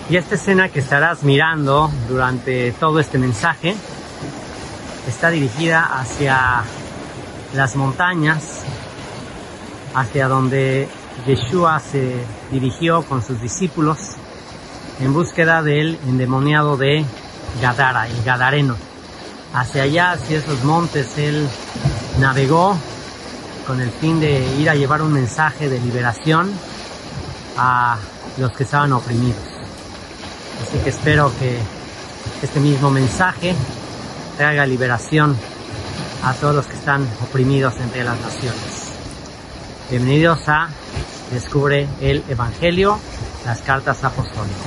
Y esta escena que estarás mirando durante todo este mensaje está dirigida hacia las montañas, hacia donde Yeshua se dirigió con sus discípulos en búsqueda del endemoniado de Gadara, el Gadareno. Hacia allá, hacia esos montes, él navegó con el fin de ir a llevar un mensaje de liberación a los que estaban oprimidos. Así que espero que este mismo mensaje traiga liberación a todos los que están oprimidos entre las naciones. Bienvenidos a Descubre el Evangelio, las cartas apostólicas.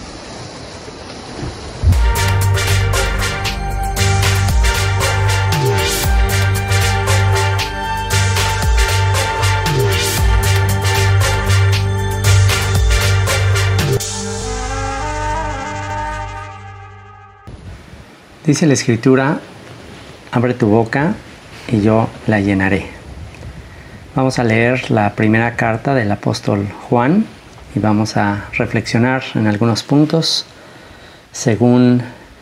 Dice la Escritura, abre tu boca y yo la llenaré. Vamos a leer la primera carta del apóstol Juan y vamos a reflexionar en algunos puntos según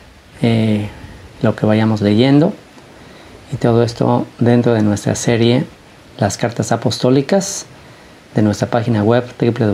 lo que vayamos leyendo. Y todo esto dentro de nuestra serie Las Cartas Apostólicas de nuestra página web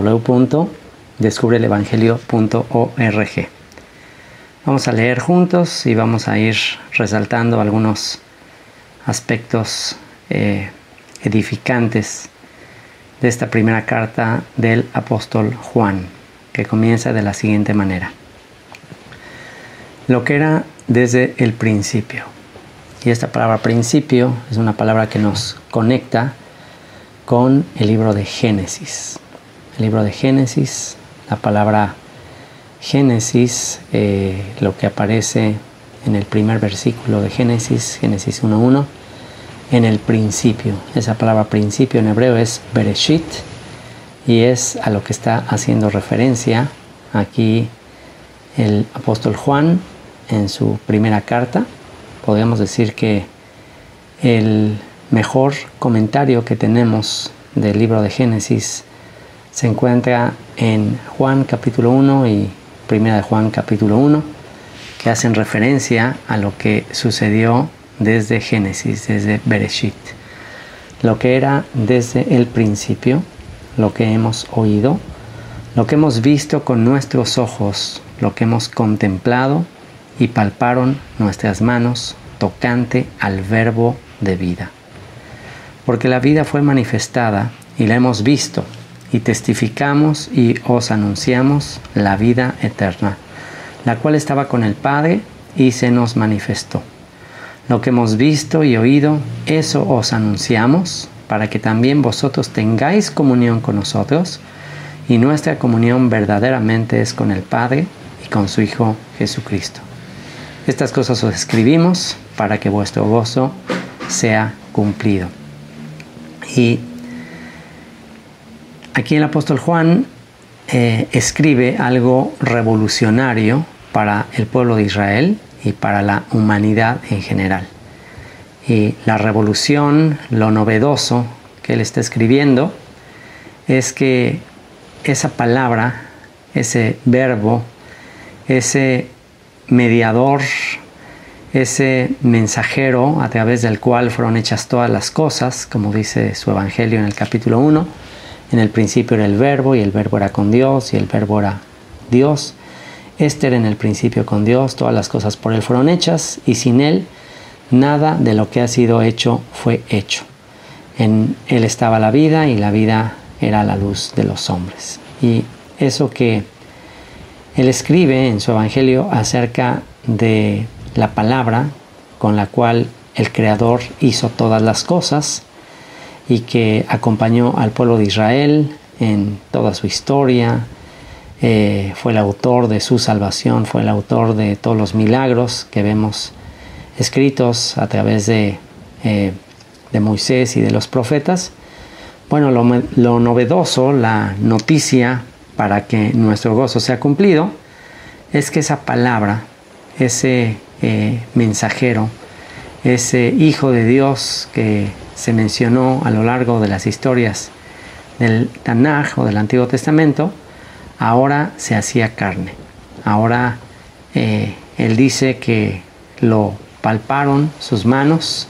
www.descubrelevangelio.org. Vamos a leer juntos y vamos a ir resaltando algunos aspectos edificantes de esta primera carta del apóstol Juan, que comienza de la siguiente manera. Lo que era desde el principio. Y esta palabra principio es una palabra que nos conecta con el libro de Génesis. El libro de Génesis, la palabra Génesis, lo que aparece en el primer versículo de Génesis 1:1, en el principio. Esa palabra principio en hebreo es Bereshit y es a lo que está haciendo referencia aquí el apóstol Juan en su primera carta. Podríamos decir que el mejor comentario que tenemos del libro de Génesis se encuentra en Juan capítulo 1 y Primera de Juan capítulo 1, que hacen referencia a lo que sucedió desde Génesis, desde Bereshit. Lo que era desde el principio, lo que hemos oído, lo que hemos visto con nuestros ojos, lo que hemos contemplado y palparon nuestras manos tocante al verbo de vida. Porque la vida fue manifestada y la hemos visto, y testificamos y os anunciamos la vida eterna, la cual estaba con el Padre y se nos manifestó. Lo que hemos visto y oído, eso os anunciamos, para que también vosotros tengáis comunión con nosotros, y nuestra comunión verdaderamente es con el Padre y con su Hijo Jesucristo. Estas cosas os escribimos para que vuestro gozo sea cumplido. Y aquí el apóstol Juan escribe algo revolucionario para el pueblo de Israel y para la humanidad en general. Y la revolución, lo novedoso que él está escribiendo, es que esa palabra, ese verbo, ese mediador, ese mensajero a través del cual fueron hechas todas las cosas, como dice su evangelio en el capítulo 1, en el principio era el verbo y el verbo era con Dios y el verbo era Dios. Este era en el principio con Dios, todas las cosas por él fueron hechas y sin él nada de lo que ha sido hecho fue hecho. En él estaba la vida y la vida era la luz de los hombres. Y eso que él escribe en su evangelio acerca de la palabra con la cual el Creador hizo todas las cosas y que acompañó al pueblo de Israel en toda su historia, fue el autor de su salvación, fue el autor de todos los milagros que vemos escritos a través de Moisés y de los profetas. Bueno, lo novedoso, la noticia para que nuestro gozo sea cumplido, es que esa palabra, ese mensajero, ese Hijo de Dios que se mencionó a lo largo de las historias del Tanaj o del Antiguo Testamento, ahora se hacía carne. Ahora él dice que lo palparon sus manos,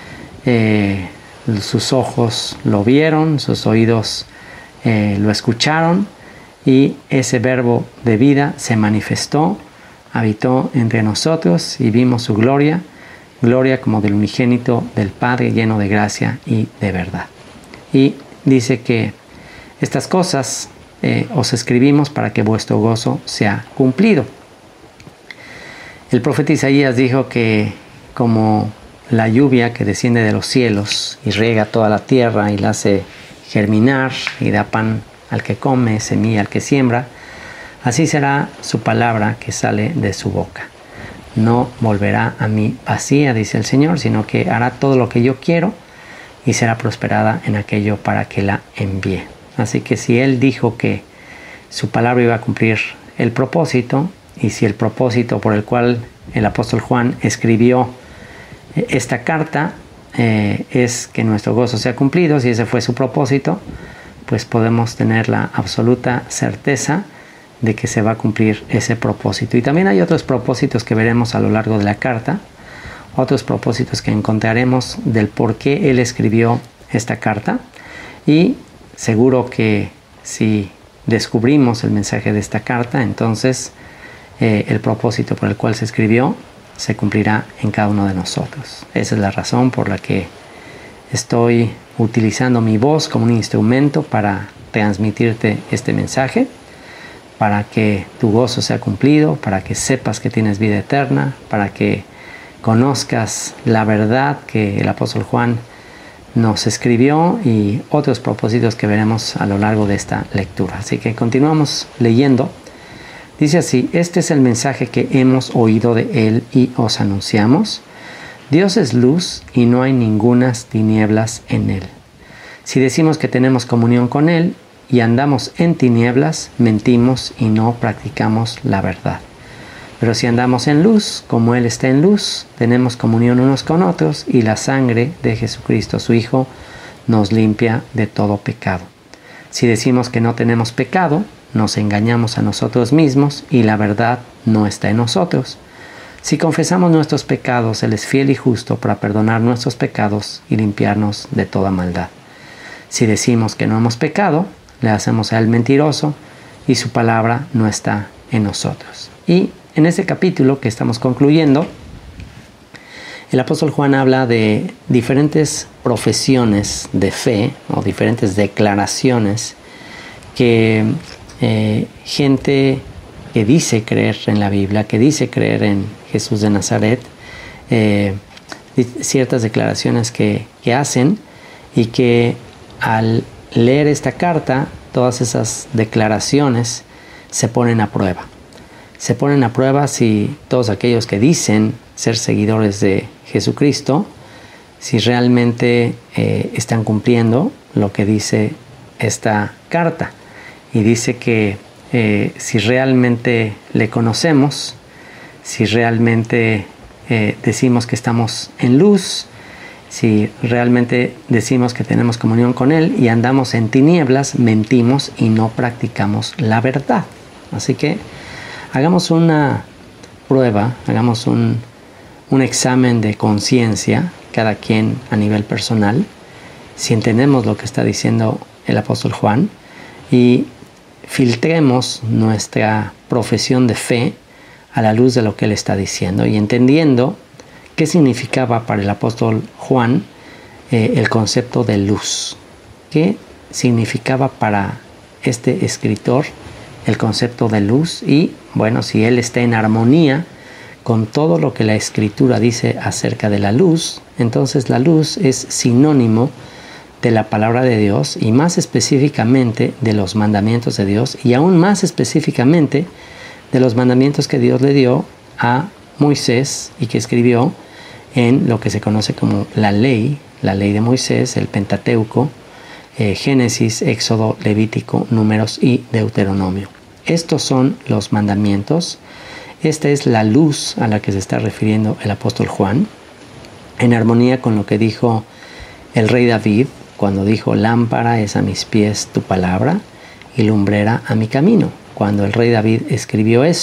sus ojos lo vieron, sus oídos lo escucharon, y ese verbo de vida se manifestó, habitó entre nosotros y vimos su gloria, gloria como del unigénito del Padre, lleno de gracia y de verdad. Y dice que estas cosas os escribimos para que vuestro gozo sea cumplido. El profeta Isaías dijo que como la lluvia que desciende de los cielos y riega toda la tierra y la hace germinar y da pan al que come, semilla al que siembra, así será su palabra que sale de su boca. No volverá a mí vacía, dice el Señor, sino que hará todo lo que yo quiero y será prosperada en aquello para que la envíe. Así que si Él dijo que su palabra iba a cumplir el propósito, y si el propósito por el cual el apóstol Juan escribió esta carta es que nuestro gozo sea cumplido, si ese fue su propósito, pues podemos tener la absoluta certeza de que se va a cumplir ese propósito. Y también hay otros propósitos que veremos a lo largo de la carta, otros propósitos que encontraremos del por qué él escribió esta carta, y seguro que si descubrimos el mensaje de esta carta, entonces el propósito por el cual se escribió se cumplirá en cada uno de nosotros. Esa es la razón por la que estoy utilizando mi voz como un instrumento para transmitirte este mensaje, para que tu gozo sea cumplido, para que sepas que tienes vida eterna, para que conozcas la verdad que el apóstol Juan nos escribió, y otros propósitos que veremos a lo largo de esta lectura. Así que continuamos leyendo. Dice así: este es el mensaje que hemos oído de él y os anunciamos. Dios es luz y no hay ningunas tinieblas en él. Si decimos que tenemos comunión con él y andamos en tinieblas, mentimos y no practicamos la verdad. Pero si andamos en luz, como él está en luz, tenemos comunión unos con otros, y la sangre de Jesucristo, su Hijo, nos limpia de todo pecado. Si decimos que no tenemos pecado, nos engañamos a nosotros mismos y la verdad no está en nosotros. Si confesamos nuestros pecados, Él es fiel y justo para perdonar nuestros pecados y limpiarnos de toda maldad. Si decimos que no hemos pecado, le hacemos a Él mentiroso y su palabra no está en nosotros. Y en este capítulo que estamos concluyendo, el apóstol Juan habla de diferentes profesiones de fe o diferentes declaraciones que gente que dice creer en la Biblia, que dice creer en Jesús de Nazaret, ciertas declaraciones que hacen, y que al leer esta carta, todas esas declaraciones se ponen a prueba. Se ponen a prueba si todos aquellos que dicen ser seguidores de Jesucristo, si realmente están cumpliendo lo que dice esta carta. Y dice que si realmente le conocemos, si realmente decimos que estamos en luz, si realmente decimos que tenemos comunión con Él y andamos en tinieblas, mentimos y no practicamos la verdad. Así que hagamos una prueba, hagamos un examen de conciencia, cada quien a nivel personal, si entendemos lo que está diciendo el apóstol Juan, y filtremos nuestra profesión de fe a la luz de lo que él está diciendo, y entendiendo qué significaba para el apóstol Juan el concepto de luz. ¿Qué significaba para este escritor el concepto de luz? Y bueno, si él está en armonía con todo lo que la Escritura dice acerca de la luz, entonces la luz es sinónimo de la palabra de Dios, y más específicamente de los mandamientos de Dios, y aún más específicamente de los mandamientos que Dios le dio a Moisés y que escribió en lo que se conoce como la ley de Moisés, el Pentateuco, Génesis, Éxodo, Levítico, Números y Deuteronomio. Estos son los mandamientos. Esta es la luz a la que se está refiriendo el apóstol Juan, en armonía con lo que dijo el rey David cuando dijo: lámpara es a mis pies tu palabra y lumbrera a mi camino. Cuando el rey David escribió eso,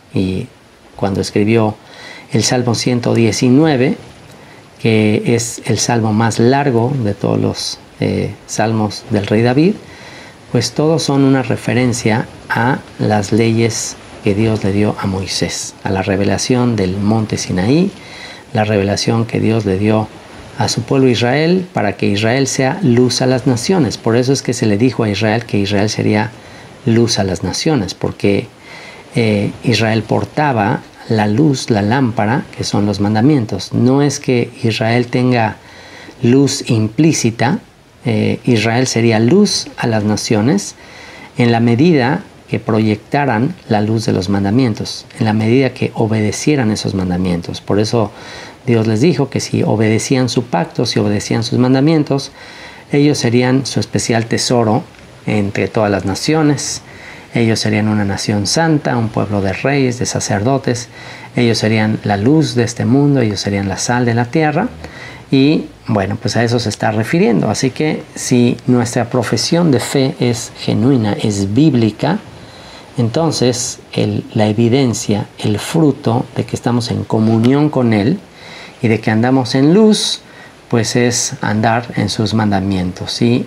y cuando escribió el Salmo 119, que es el salmo más largo de todos los salmos del rey David, pues todos son una referencia a las leyes que Dios le dio a Moisés, a la revelación del monte Sinaí, la revelación que Dios le dio a su pueblo Israel para que Israel sea luz a las naciones. Por eso es que se le dijo a Israel que Israel sería luz a las naciones, porque Israel portaba la luz, la lámpara, que son los mandamientos. No es que Israel tenga luz implícita, Israel sería luz a las naciones en la medida que proyectaran la luz de los mandamientos, en la medida que obedecieran esos mandamientos. Por eso Dios les dijo que si obedecían su pacto, si obedecían sus mandamientos, ellos serían su especial tesoro entre todas las naciones. Ellos serían una nación santa, un pueblo de reyes, de sacerdotes. Ellos serían la luz de este mundo, ellos serían la sal de la tierra. Y bueno, pues a eso se está refiriendo. Así que si nuestra profesión de fe es genuina, es bíblica, entonces la evidencia, el fruto de que estamos en comunión con Él y de que andamos en luz, pues es andar en sus mandamientos. Y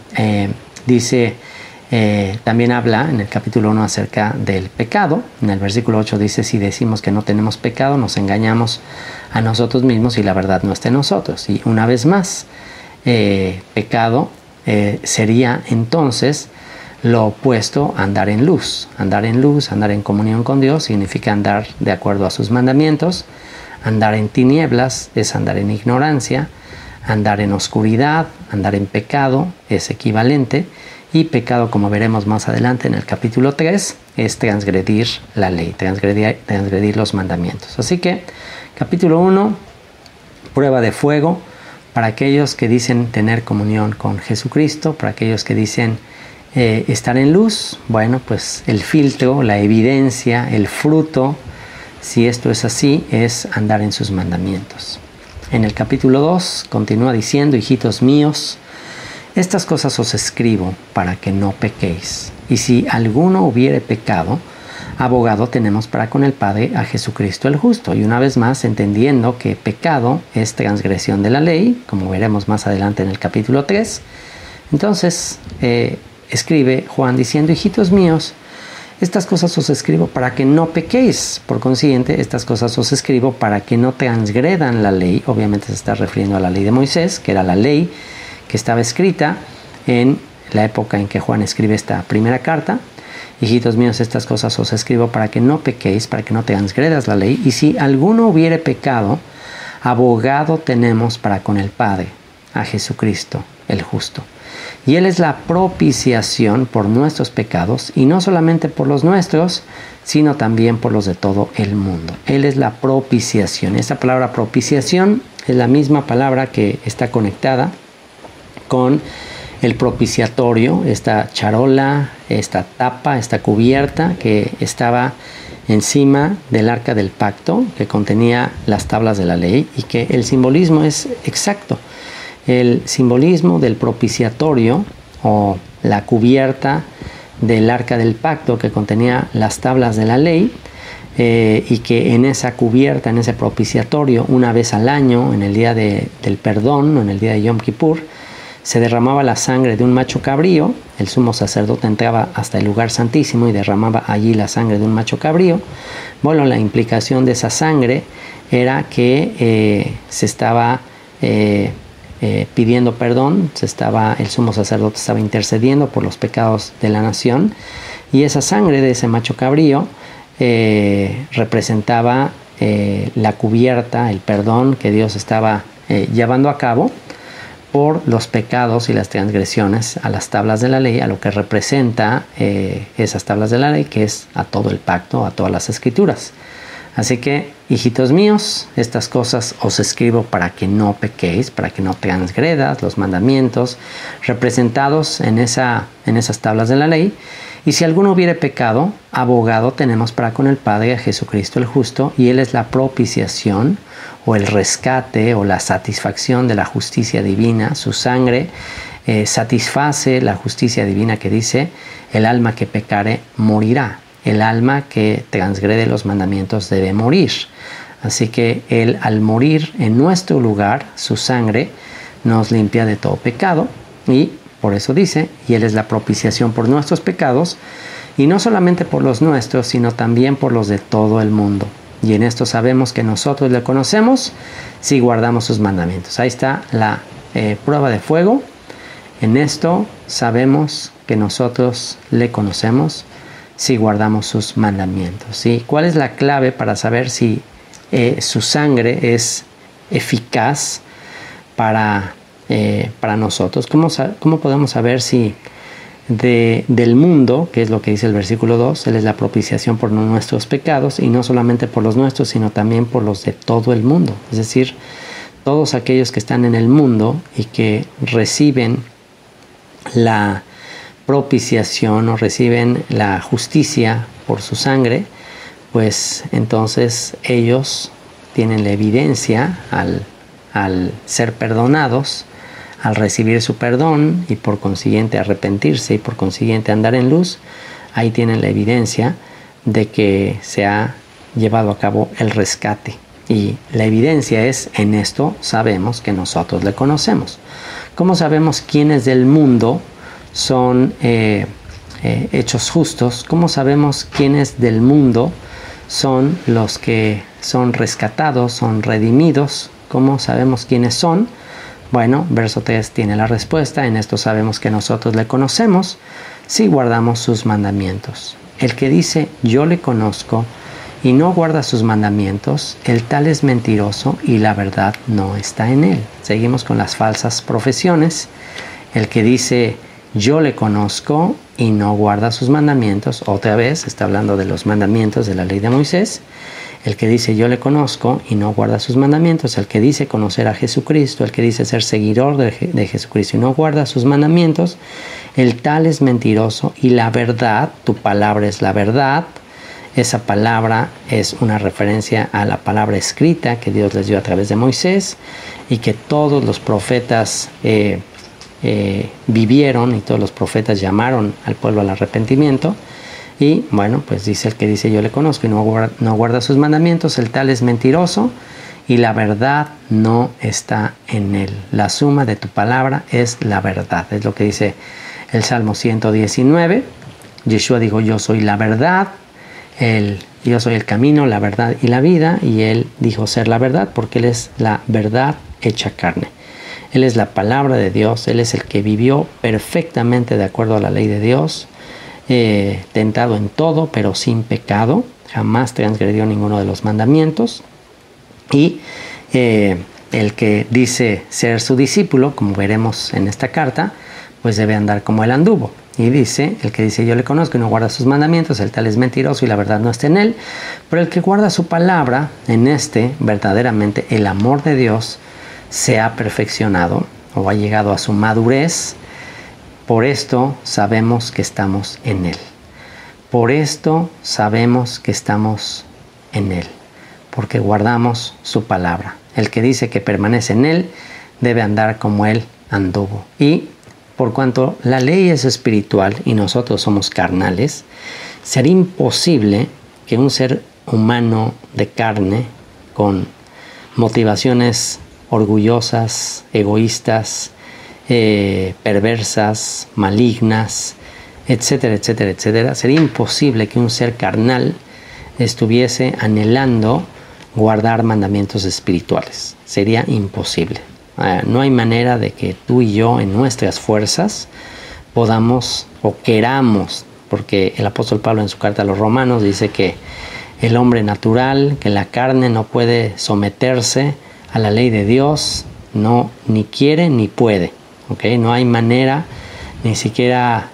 también habla en el capítulo 1 acerca del pecado. En el versículo 8 dice: si decimos que no tenemos pecado, nos engañamos a nosotros mismos y la verdad no está en nosotros. Y una vez más, pecado sería entonces lo opuesto a andar en luz. Andar en luz, andar en comunión con Dios, significa andar de acuerdo a sus mandamientos. Andar en tinieblas es andar en ignorancia. Andar en oscuridad, andar en pecado es equivalente. Y pecado, como veremos más adelante en el capítulo 3, es transgredir la ley, transgredir los mandamientos. Así que, capítulo 1, prueba de fuego para aquellos que dicen tener comunión con Jesucristo, para aquellos que dicen estar en luz. Bueno, pues el filtro, la evidencia, el fruto, si esto es así, es andar en sus mandamientos. En el capítulo 2 continúa diciendo: hijitos míos, estas cosas os escribo para que no pequéis. Y si alguno hubiere pecado, abogado tenemos para con el Padre, a Jesucristo el justo. Y una vez más, entendiendo que pecado es transgresión de la ley, como veremos más adelante en el capítulo 3, entonces escribe Juan diciendo: hijitos míos, estas cosas os escribo para que no pequéis. Por consiguiente, estas cosas os escribo para que no transgredan la ley. Obviamente se está refiriendo a la ley de Moisés, que era la ley que estaba escrita en la época en que Juan escribe esta primera carta. Hijitos míos, estas cosas os escribo para que no pequéis, para que no transgredas la ley. Y si alguno hubiere pecado, abogado tenemos para con el Padre, a Jesucristo el justo. Y Él es la propiciación por nuestros pecados, y no solamente por los nuestros, sino también por los de todo el mundo. Él es la propiciación. Esta palabra propiciación es la misma palabra que está conectada con el propiciatorio, esta charola, esta tapa, esta cubierta que estaba encima del arca del pacto, que contenía las tablas de la ley, y que el simbolismo es exacto. El simbolismo del propiciatorio, o la cubierta del arca del pacto que contenía las tablas de la ley, y que en esa cubierta, en ese propiciatorio, una vez al año, en el día del perdón, o en el día de Yom Kippur, se derramaba la sangre de un macho cabrío. El sumo sacerdote entraba hasta el lugar santísimo y derramaba allí la sangre de un macho cabrío. Bueno, la implicación de esa sangre era que se estaba pidiendo perdón, el sumo sacerdote estaba intercediendo por los pecados de la nación, y esa sangre de ese macho cabrío representaba la cubierta, el perdón que Dios estaba llevando a cabo por los pecados y las transgresiones a las tablas de la ley, a lo que representa esas tablas de la ley, que es a todo el pacto, a todas las escrituras. Así que, hijitos míos, estas cosas os escribo para que no pequéis, para que no transgredas los mandamientos representados en esas tablas de la ley. Y si alguno hubiere pecado, abogado tenemos para con el Padre, a Jesucristo el justo, y Él es la propiciación, o el rescate, o la satisfacción de la justicia divina. Su sangre satisface la justicia divina que dice: el alma que pecare morirá. el alma que transgrede los mandamientos debe morir. Así que Él, al morir en nuestro lugar, su sangre nos limpia de todo pecado, y por eso dice, y Él es la propiciación por nuestros pecados, y no solamente por los nuestros, sino también por los de todo el mundo. Y en esto sabemos que nosotros le conocemos si guardamos sus mandamientos. Ahí está la prueba de fuego. En esto sabemos que nosotros le conocemos si guardamos sus mandamientos. ¿Sí? ¿Cuál es la clave para saber si su sangre es eficaz para nosotros? ¿Cómo podemos saber si del mundo, que es lo que dice el versículo 2, Él es la propiciación por nuestros pecados, y no solamente por los nuestros, sino también por los de todo el mundo? Es decir, todos aquellos que están en el mundo y que reciben la propiciación o reciben la justicia por su sangre, pues entonces ellos tienen la evidencia al ser perdonados, al recibir su perdón y por consiguiente arrepentirse y por consiguiente andar en luz. Ahí tienen la evidencia de que se ha llevado a cabo el rescate. Y la evidencia es, en esto sabemos que nosotros le conocemos. ¿Cómo sabemos quiénes del mundo son hechos justos? ¿Cómo sabemos quiénes del mundo son los que son rescatados, son redimidos? ¿Cómo sabemos quiénes son? Bueno, verso 3 tiene la respuesta. En esto sabemos que nosotros le conocemos si guardamos sus mandamientos. El que dice yo le conozco y no guarda sus mandamientos, el tal es mentiroso y la verdad no está en él. Seguimos con las falsas profesiones. El que dice yo le conozco y no guarda sus mandamientos, otra vez está hablando de los mandamientos de la ley de Moisés. El que dice yo le conozco y no guarda sus mandamientos, el que dice conocer a Jesucristo, el que dice ser seguidor de Jesucristo y no guarda sus mandamientos, el tal es mentiroso y la verdad, tu palabra es la verdad. Esa palabra es una referencia a la palabra escrita que Dios les dio a través de Moisés y que todos los profetas vivieron, y todos los profetas llamaron al pueblo al arrepentimiento. Y bueno, pues dice el que dice yo le conozco y no guarda sus mandamientos, el tal es mentiroso y la verdad no está en él. La suma de tu palabra es la verdad. Es lo que dice el Salmo 119. Yeshua dijo yo soy la verdad, yo soy el camino, la verdad y la vida. Y él dijo ser la verdad porque él es la verdad hecha carne. Él es la palabra de Dios, él es el que vivió perfectamente de acuerdo a la ley de Dios. Tentado en todo, pero sin pecado, jamás transgredió ninguno de los mandamientos. Y el que dice ser su discípulo, como veremos en esta carta, pues debe andar como él anduvo. Y dice, el que dice yo le conozco y no guarda sus mandamientos, el tal es mentiroso y la verdad no está en él. Pero el que guarda su palabra, en verdaderamente el amor de Dios se ha perfeccionado o ha llegado a su madurez. Por esto sabemos que estamos en Él. Por esto sabemos que estamos en Él, porque guardamos su palabra. El que dice que permanece en Él debe andar como Él anduvo. Y por cuanto la ley es espiritual y nosotros somos carnales, sería imposible que un ser humano de carne, con motivaciones orgullosas, egoístas, perversas, malignas, etcétera, etcétera, etcétera. Sería imposible que un ser carnal estuviese anhelando guardar mandamientos espirituales. Sería imposible. No hay manera de que tú y yo en nuestras fuerzas podamos o queramos, porque el apóstol Pablo en su carta a los Romanos dice que el hombre natural, que la carne no puede someterse a la ley de Dios, no, ni quiere ni puede. ¿Okay? No hay manera, ni siquiera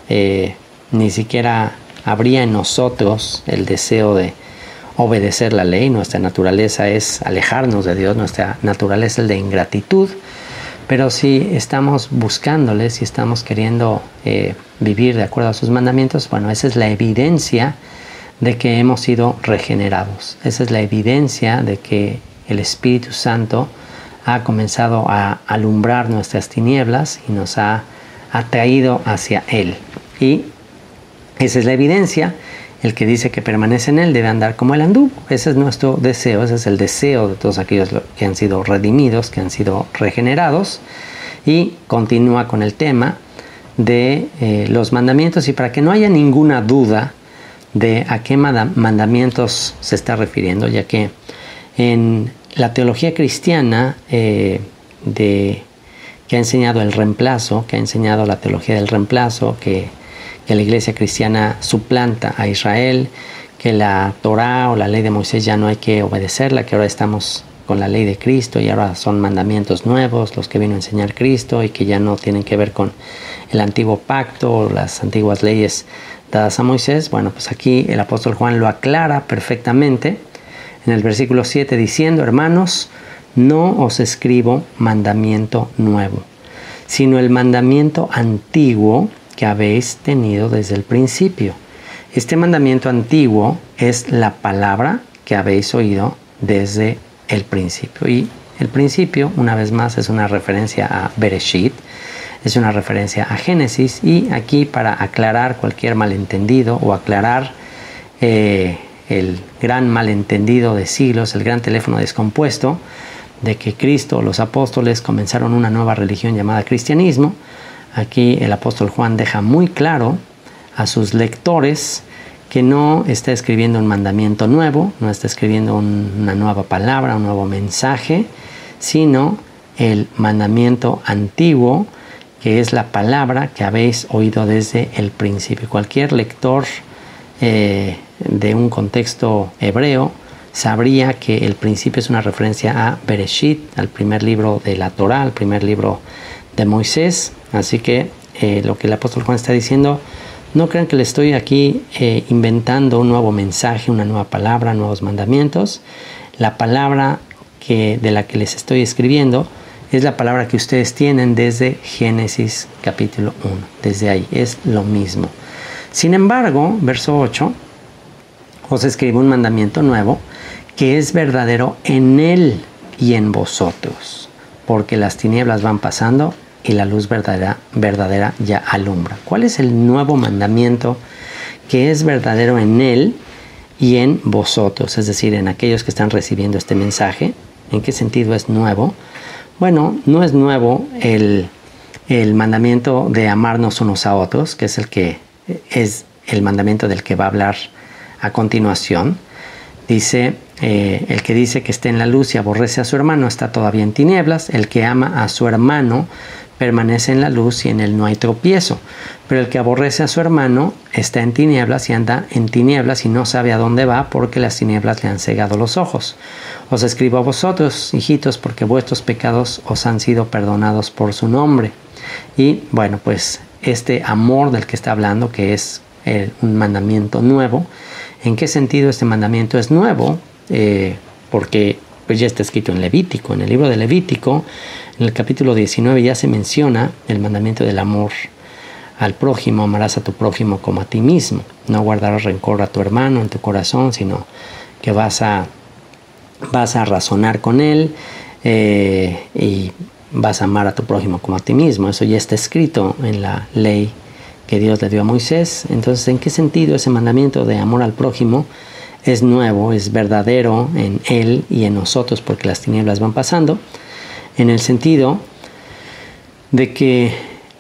habría en nosotros el deseo de obedecer la ley. Nuestra naturaleza es alejarnos de Dios, nuestra naturaleza es de ingratitud. Pero si estamos buscándole, si estamos queriendo vivir de acuerdo a sus mandamientos, bueno, esa es la evidencia de que hemos sido regenerados. Esa es la evidencia de que el Espíritu Santo ha comenzado a alumbrar nuestras tinieblas y nos ha atraído hacia Él. Y esa es la evidencia. el que dice que permanece en él debe andar como él anduvo. Ese es nuestro deseo, ese es el deseo de todos aquellos que han sido redimidos, que han sido regenerados. Y continúa con el tema de los mandamientos, y para que no haya ninguna duda de a qué mandamientos se está refiriendo, ya que en la teología cristiana que ha enseñado el reemplazo, que ha enseñado la teología del reemplazo, que la iglesia cristiana suplanta a Israel, que la Torá o la ley de Moisés ya no hay que obedecerla, que ahora estamos con la ley de Cristo y ahora son mandamientos nuevos los que vino a enseñar Cristo y que ya no tienen que ver con el antiguo pacto o las antiguas leyes dadas a Moisés. Bueno, pues aquí el apóstol Juan lo aclara perfectamente en el versículo 7 diciendo: hermanos, no os escribo mandamiento nuevo, sino el mandamiento antiguo que habéis tenido desde el principio. Este mandamiento antiguo es la palabra que habéis oído desde el principio. Y el principio, una vez más, es una referencia a Bereshit, es una referencia a Génesis. Y aquí, para aclarar cualquier malentendido o aclarar el gran malentendido de siglos, el gran teléfono descompuesto de que Cristo o los apóstoles comenzaron una nueva religión llamada cristianismo, aquí el apóstol Juan deja muy claro a sus lectores que no está escribiendo un mandamiento nuevo, no está escribiendo una nueva palabra, un nuevo mensaje, sino el mandamiento antiguo, que es la palabra que habéis oído desde el principio. Cualquier lector de un contexto hebreo sabría que el principio es una referencia a Bereshit, al primer libro de la Torá, al primer libro de Moisés. Así que lo que el apóstol Juan está diciendo, no crean que le estoy aquí inventando un nuevo mensaje, una nueva palabra, nuevos mandamientos. La palabra de la que les estoy escribiendo es la palabra que ustedes tienen desde Génesis capítulo 1. Desde ahí es lo mismo. Sin embargo, verso 8, os escribo un mandamiento nuevo que es verdadero en él y en vosotros, porque las tinieblas van pasando y la luz verdadera ya alumbra. ¿Cuál es el nuevo mandamiento que es verdadero en él y en vosotros? Es decir, en aquellos que están recibiendo este mensaje. ¿En qué sentido es nuevo? Bueno, no es nuevo el mandamiento de amarnos unos a otros, que es el mandamiento del que va a hablar a continuación. Dice, el que dice que está en la luz y aborrece a su hermano está todavía en tinieblas. El que ama a su hermano permanece en la luz y en él no hay tropiezo. Pero el que aborrece a su hermano está en tinieblas y anda en tinieblas y no sabe a dónde va, porque las tinieblas le han cegado los ojos. Os escribo a vosotros, hijitos, porque vuestros pecados os han sido perdonados por su nombre. Y bueno, pues este amor del que está hablando, que es un mandamiento nuevo. ¿En qué sentido este mandamiento es nuevo? Porque pues ya está escrito en Levítico. En el libro de Levítico, en el capítulo 19, ya se menciona el mandamiento del amor al prójimo. Amarás a tu prójimo como a ti mismo. No guardarás rencor a tu hermano en tu corazón, sino que vas a razonar con él y vas a amar a tu prójimo como a ti mismo. Eso ya está escrito en la ley que Dios le dio a Moisés. Entonces, ¿en qué sentido ese mandamiento de amor al prójimo es nuevo, es verdadero en él y en nosotros, porque las tinieblas van pasando? En el sentido de que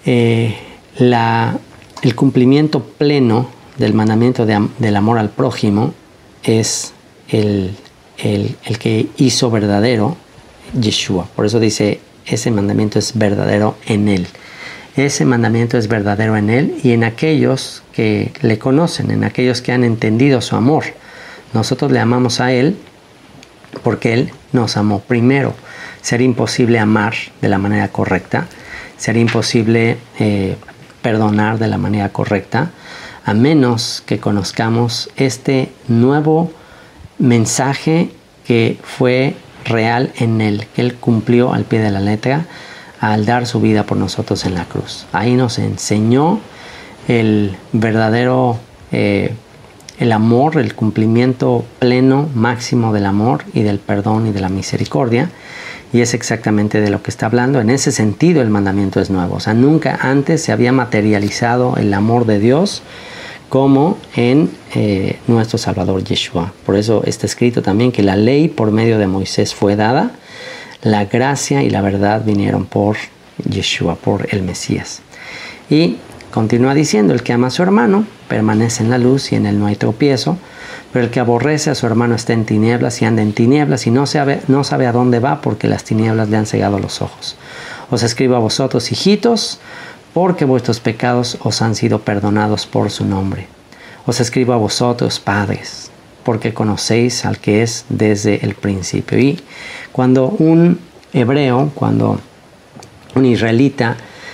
el cumplimiento pleno del mandamiento del amor al prójimo es el que hizo verdadero Yeshua. Por eso dice, ese mandamiento es verdadero en él. Ese mandamiento es verdadero en él y en aquellos que le conocen, en aquellos que han entendido su amor. Nosotros le amamos a él porque él nos amó primero. Sería imposible amar de la manera correcta, sería imposible perdonar de la manera correcta, a menos que conozcamos este nuevo mensaje que fue real en él, que él cumplió al pie de la letra al dar su vida por nosotros en la cruz. Ahí nos enseñó el verdadero el amor, el cumplimiento pleno, máximo del amor y del perdón y de la misericordia. Y es exactamente de lo que está hablando. En ese sentido el mandamiento es nuevo. O sea, nunca antes se había materializado el amor de Dios como en nuestro Salvador Yeshua. Por eso está escrito también que la ley por medio de Moisés fue dada, la gracia y la verdad vinieron por Yeshua, por el Mesías. Y continúa diciendo, el que ama a su hermano permanece en la luz y en él no hay tropiezo, pero el que aborrece a su hermano está en tinieblas y anda en tinieblas y no sabe a dónde va porque las tinieblas le han cegado los ojos. Os escribo a vosotros, hijitos, porque vuestros pecados os han sido perdonados por su nombre. Os escribo a vosotros, padres, porque conocéis al que es desde el principio. Y cuando un hebreo, cuando un israelita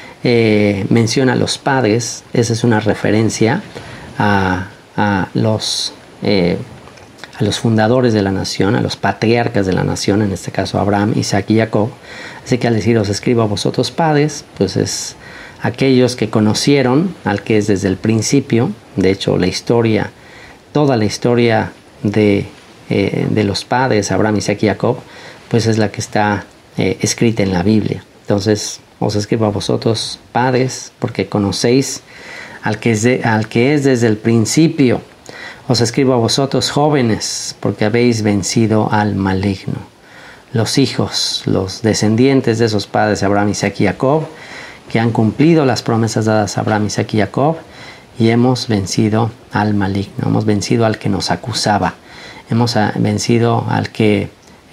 menciona a los padres, esa es una referencia a los fundadores de la nación, a los patriarcas de la nación, en este caso Abraham, Isaac y Jacob. Así que al decir os escribo a vosotros padres, pues es aquellos que conocieron al que es desde el principio. De hecho, toda la historia de los padres, Abraham, Isaac y Jacob, pues es la que está escrita en la Biblia. Entonces, os escribo a vosotros, padres, porque conocéis al que es desde el principio. Os escribo a vosotros, jóvenes, porque habéis vencido al maligno. Los hijos, los descendientes de esos padres, Abraham, Isaac y Jacob, que han cumplido las promesas dadas a Abraham, Isaac y Jacob, y hemos vencido al maligno, hemos vencido al que nos acusaba, hemos vencido al que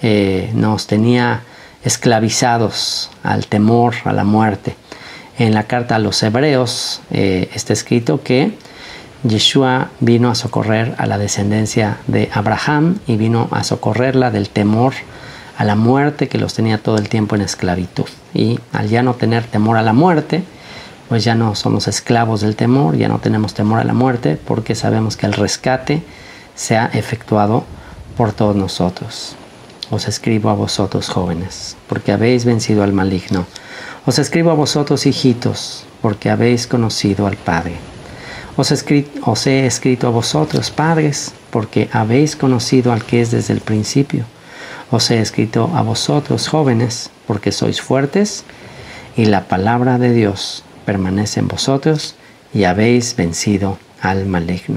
nos tenía esclavizados al temor, a la muerte. En la carta a los hebreos está escrito que Yeshua vino a socorrer a la descendencia de Abraham y vino a socorrerla del temor a la muerte que los tenía todo el tiempo en esclavitud. Y al ya no tener temor a la muerte, pues ya no somos esclavos del temor, ya no tenemos temor a la muerte, porque sabemos que el rescate se ha efectuado por todos nosotros. Os escribo a vosotros, jóvenes, porque habéis vencido al maligno. Os escribo a vosotros, hijitos, porque habéis conocido al Padre. Os he escrito a vosotros, padres, porque habéis conocido al que es desde el principio. Os he escrito a vosotros, jóvenes, porque sois fuertes, y la palabra de Dios permanece en vosotros, y habéis vencido al maligno.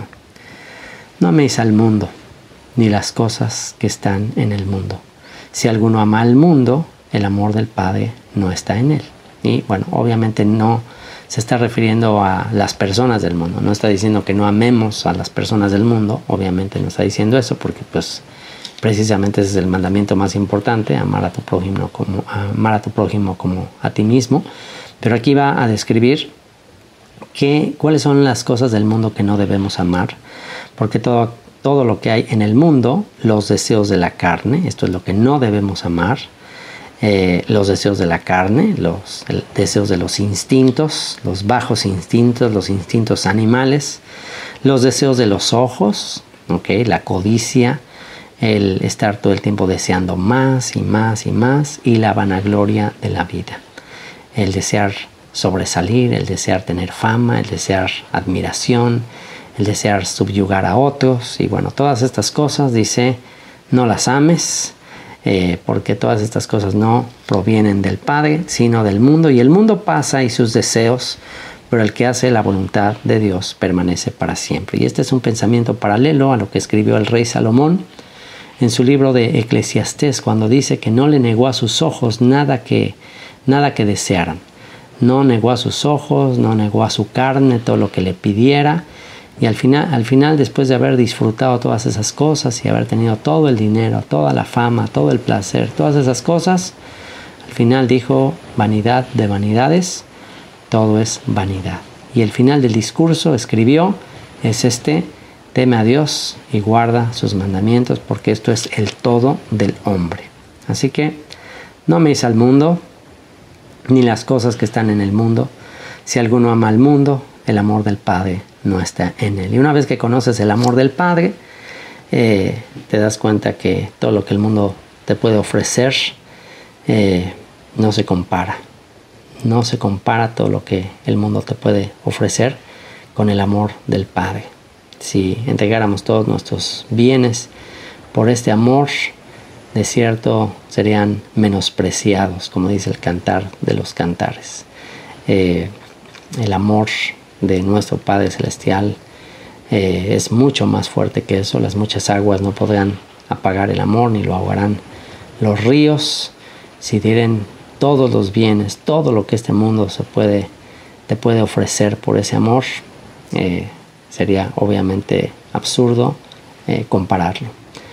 No améis al mundo, ni las cosas que están en el mundo. Si alguno ama al mundo, el amor del Padre no está en él. Y bueno, obviamente no se está refiriendo a las personas del mundo. No está diciendo que no amemos a las personas del mundo. Obviamente no está diciendo eso, porque pues precisamente ese es el mandamiento más importante, amar a tu prójimo como a ti mismo. Pero aquí va a describir cuáles son las cosas del mundo que no debemos amar, porque todo lo que hay en el mundo, los deseos de la carne, esto es lo que no debemos amar. Los deseos de la carne, los deseos de los instintos, los bajos instintos, los instintos animales, los deseos de los ojos, la codicia, el estar todo el tiempo deseando más y más y más, y la vanagloria de la vida, el desear sobresalir, el desear tener fama, el desear admiración, el desear subyugar a otros. Y bueno, todas estas cosas, dice, no las ames, porque todas estas cosas no provienen del Padre, sino del mundo. Y el mundo pasa y sus deseos, pero el que hace la voluntad de Dios permanece para siempre. Y este es un pensamiento paralelo a lo que escribió el rey Salomón en su libro de Eclesiastés, cuando dice que no le negó a sus ojos nada que desearan. No negó a sus ojos, no negó a su carne todo lo que le pidiera. Y al final, después de haber disfrutado todas esas cosas y haber tenido todo el dinero, toda la fama, todo el placer, todas esas cosas, al final dijo, vanidad de vanidades, todo es vanidad. Y el final del discurso escribió, es teme a Dios y guarda sus mandamientos, porque esto es el todo del hombre. Así que no améis al mundo, ni las cosas que están en el mundo. Si alguno ama al mundo, el amor del Padre no está en él. Y una vez que conoces el amor del Padre, te das cuenta que todo lo que el mundo te puede ofrecer no se compara. No se compara todo lo que el mundo te puede ofrecer con el amor del Padre. Si entregáramos todos nuestros bienes por este amor, de cierto serían menospreciados, como dice el Cantar de los Cantares. El amor de nuestro Padre Celestial es mucho más fuerte que eso. Las muchas aguas no podrán apagar el amor, ni lo ahogarán los ríos. Si dieren todos los bienes, todo lo que este mundo te puede ofrecer por ese amor, sería obviamente absurdo compararlo.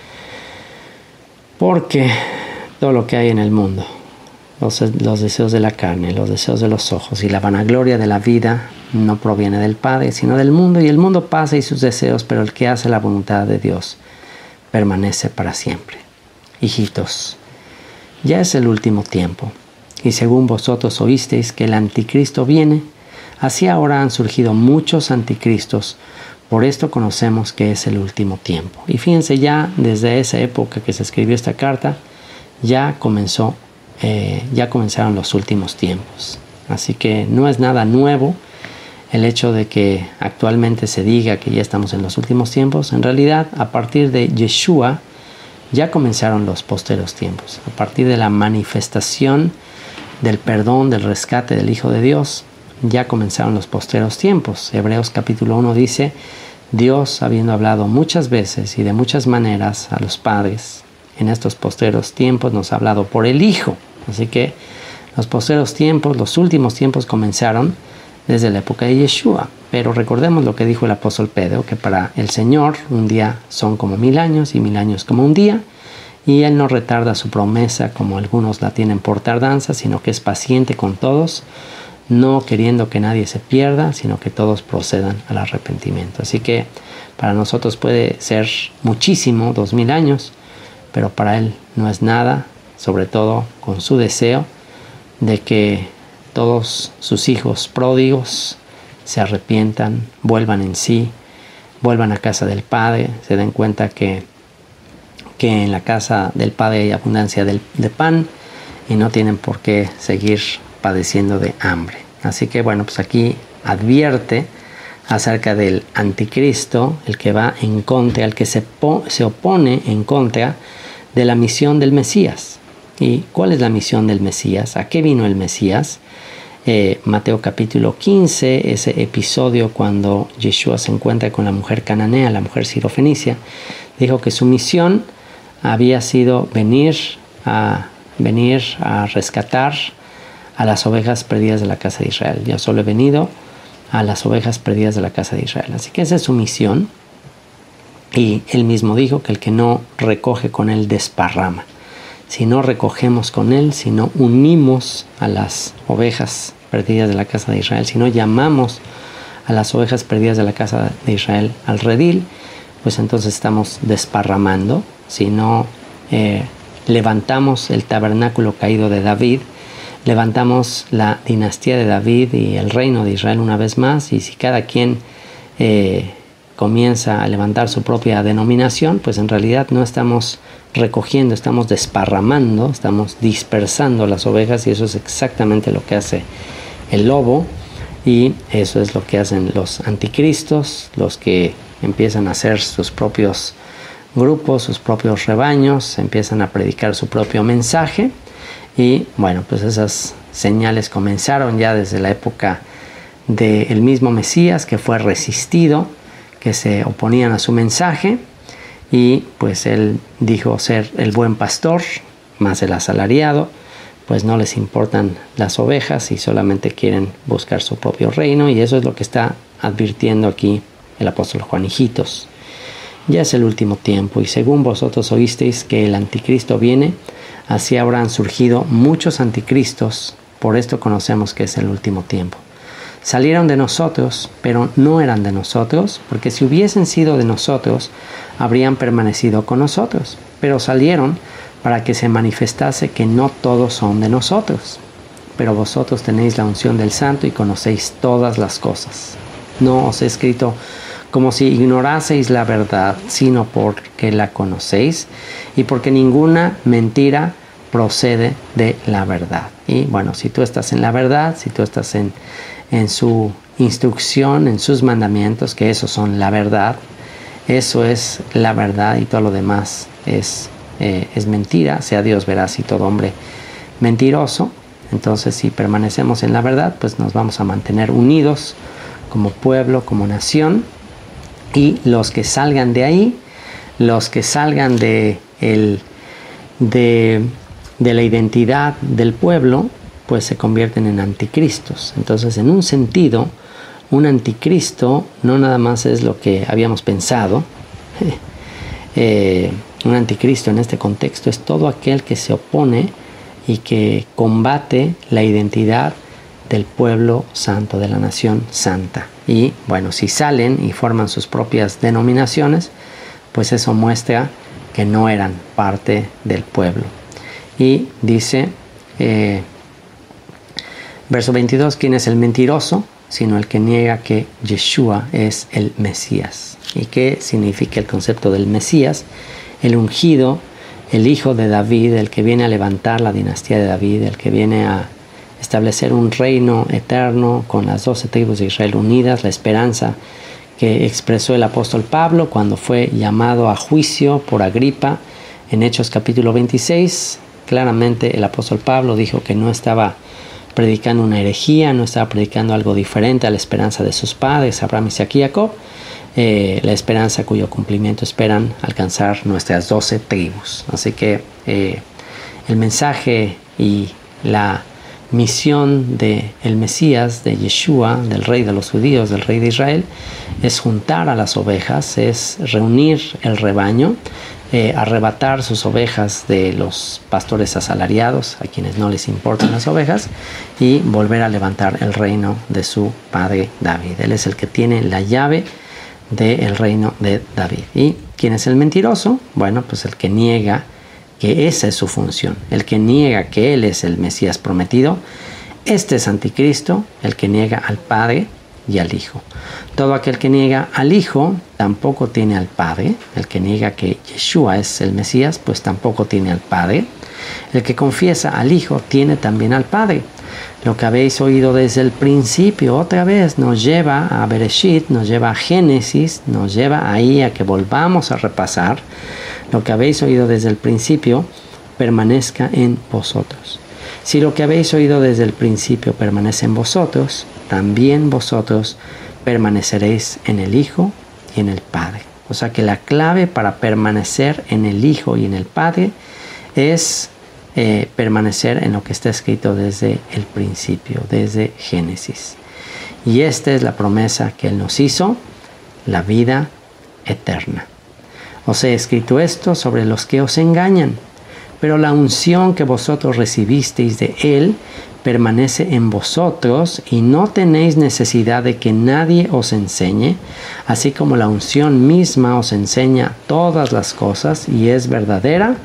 Porque todo lo que hay en el mundo, los deseos de la carne, los deseos de los ojos y la vanagloria de la vida no proviene del Padre, sino del mundo. Y el mundo pasa y sus deseos, pero el que hace la voluntad de Dios permanece para siempre. Hijitos, ya es el último tiempo. Y según vosotros oísteis que el anticristo viene, así ahora han surgido muchos anticristos. Por esto conocemos que es el último tiempo. Y fíjense, ya desde esa época que se escribió esta carta, ya comenzaron los últimos tiempos. Así que no es nada nuevo el hecho de que actualmente se diga que ya estamos en los últimos tiempos. En realidad, a partir de Yeshua, ya comenzaron los posteros tiempos. A partir de la manifestación del perdón, del rescate del Hijo de Dios, ya comenzaron los posteros tiempos. Hebreos capítulo 1 dice: Dios, habiendo hablado muchas veces y de muchas maneras a los padres, en estos posteros tiempos nos ha hablado por el Hijo. Así que los posteros tiempos, los últimos tiempos comenzaron desde la época de Yeshua. Pero recordemos lo que dijo el apóstol Pedro, que para el Señor un día son como 1000 años y 1000 años como un día. Y Él no retarda su promesa como algunos la tienen por tardanza, sino que es paciente con todos, no queriendo que nadie se pierda, sino que todos procedan al arrepentimiento. Así que para nosotros puede ser muchísimo, 2000 años, pero para Él no es nada, sobre todo con su deseo de que todos sus hijos pródigos se arrepientan, vuelvan en sí, vuelvan a casa del Padre, se den cuenta que en la casa del Padre hay abundancia de pan y no tienen por qué seguir padeciendo de hambre. Así que bueno, pues aquí advierte acerca del anticristo, el que va en contra, el que se opone en contra de la misión del Mesías. ¿Y cuál es la misión del Mesías? ¿A qué vino el Mesías? Mateo capítulo 15, ese episodio cuando Yeshua se encuentra con la mujer cananea, la mujer sirofenicia, dijo que su misión había sido venir a rescatar a las ovejas perdidas de la casa de Israel. Yo solo he venido a las ovejas perdidas de la casa de Israel. Así que esa es su misión. Y él mismo dijo que el que no recoge con él desparrama. Si no recogemos con él, si no unimos a las ovejas perdidas de la casa de Israel, si no llamamos a las ovejas perdidas de la casa de Israel al redil, pues entonces estamos desparramando. Si no levantamos el tabernáculo caído de David, levantamos la dinastía de David y el reino de Israel una vez más, y si cada quien comienza a levantar su propia denominación, pues en realidad no estamos recogiendo, estamos desparramando, estamos dispersando las ovejas, y eso es exactamente lo que hace el lobo, y eso es lo que hacen los anticristos, los que empiezan a hacer sus propios grupos, sus propios rebaños, empiezan a predicar su propio mensaje. Y bueno, pues esas señales comenzaron ya desde la época del mismo Mesías, que fue resistido, que se oponían a su mensaje, y pues él dijo ser el buen pastor, más el asalariado, pues no les importan las ovejas y solamente quieren buscar su propio reino. Y eso es lo que está advirtiendo aquí el apóstol Juan: hijitos, ya es el último tiempo, y según vosotros oísteis que el anticristo viene, así habrán surgido muchos anticristos. Por esto conocemos que es el último tiempo. Salieron de nosotros, pero no eran de nosotros, porque si hubiesen sido de nosotros, habrían permanecido con nosotros. Pero salieron para que se manifestase que no todos son de nosotros. Pero vosotros tenéis la unción del Santo y conocéis todas las cosas. No os he escrito como si ignoraseis la verdad, sino porque la conocéis, y porque ninguna mentira procede de la verdad. Y bueno, si tú estás en la verdad, si tú estás en su instrucción, en sus mandamientos, que esos son la verdad, eso es la verdad, y todo lo demás es mentira. Sea Dios veraz y todo hombre mentiroso. Entonces, si permanecemos en la verdad, pues nos vamos a mantener unidos como pueblo, como nación, y los que salgan de ahí, los que salgan de la identidad del pueblo, pues se convierten en anticristos. Entonces, en un sentido, un anticristo no nada más es lo que habíamos pensado. Un anticristo en este contexto es todo aquel que se opone y que combate la identidad del pueblo santo, de la nación santa. Y bueno, si salen y forman sus propias denominaciones, pues eso muestra que no eran parte del pueblo. Y dice, verso 22, ¿quién es el mentiroso? Sino el que niega que Yeshua es el Mesías. ¿Y qué significa el concepto del Mesías? El ungido, el hijo de David, el que viene a levantar la dinastía de David, el que viene a establecer un reino eterno con las 12 tribus de Israel unidas, la esperanza que expresó el apóstol Pablo cuando fue llamado a juicio por Agripa en Hechos capítulo 26. Claramente el apóstol Pablo dijo que no estaba predicando una herejía, no estaba predicando algo diferente a la esperanza de sus padres, Abraham, Isaac y Jacob, la esperanza cuyo cumplimiento esperan alcanzar nuestras 12 tribus. Así que el mensaje y la misión del Mesías, de Yeshua, del rey de los judíos, del rey de Israel, es juntar a las ovejas, es reunir el rebaño, arrebatar sus ovejas de los pastores asalariados, a quienes no les importan las ovejas, y volver a levantar el reino de su padre David. Él es el que tiene la llave del reino de David. ¿Y quién es el mentiroso? Bueno, pues el que niega que esa es su función, el que niega que Él es el Mesías prometido. Este es anticristo, el que niega al Padre y al Hijo. Todo aquel que niega al Hijo tampoco tiene al Padre. El que niega que Yeshua es el Mesías, pues tampoco tiene al Padre. El que confiesa al Hijo tiene también al Padre. Lo que habéis oído desde el principio, otra vez nos lleva a Bereshit, nos lleva a Génesis, nos lleva ahí a que volvamos a repasar. Lo que habéis oído desde el principio permanezca en vosotros. Si lo que habéis oído desde el principio permanece en vosotros, también vosotros permaneceréis en el Hijo y en el Padre. O sea que la clave para permanecer en el Hijo y en el Padre es permanecer en lo que está escrito desde el principio, desde Génesis. Y esta es la promesa que Él nos hizo, la vida eterna. Os he escrito esto sobre los que os engañan, pero la unción que vosotros recibisteis de Él permanece en vosotros y no tenéis necesidad de que nadie os enseñe, así como la unción misma os enseña todas las cosas y es verdadera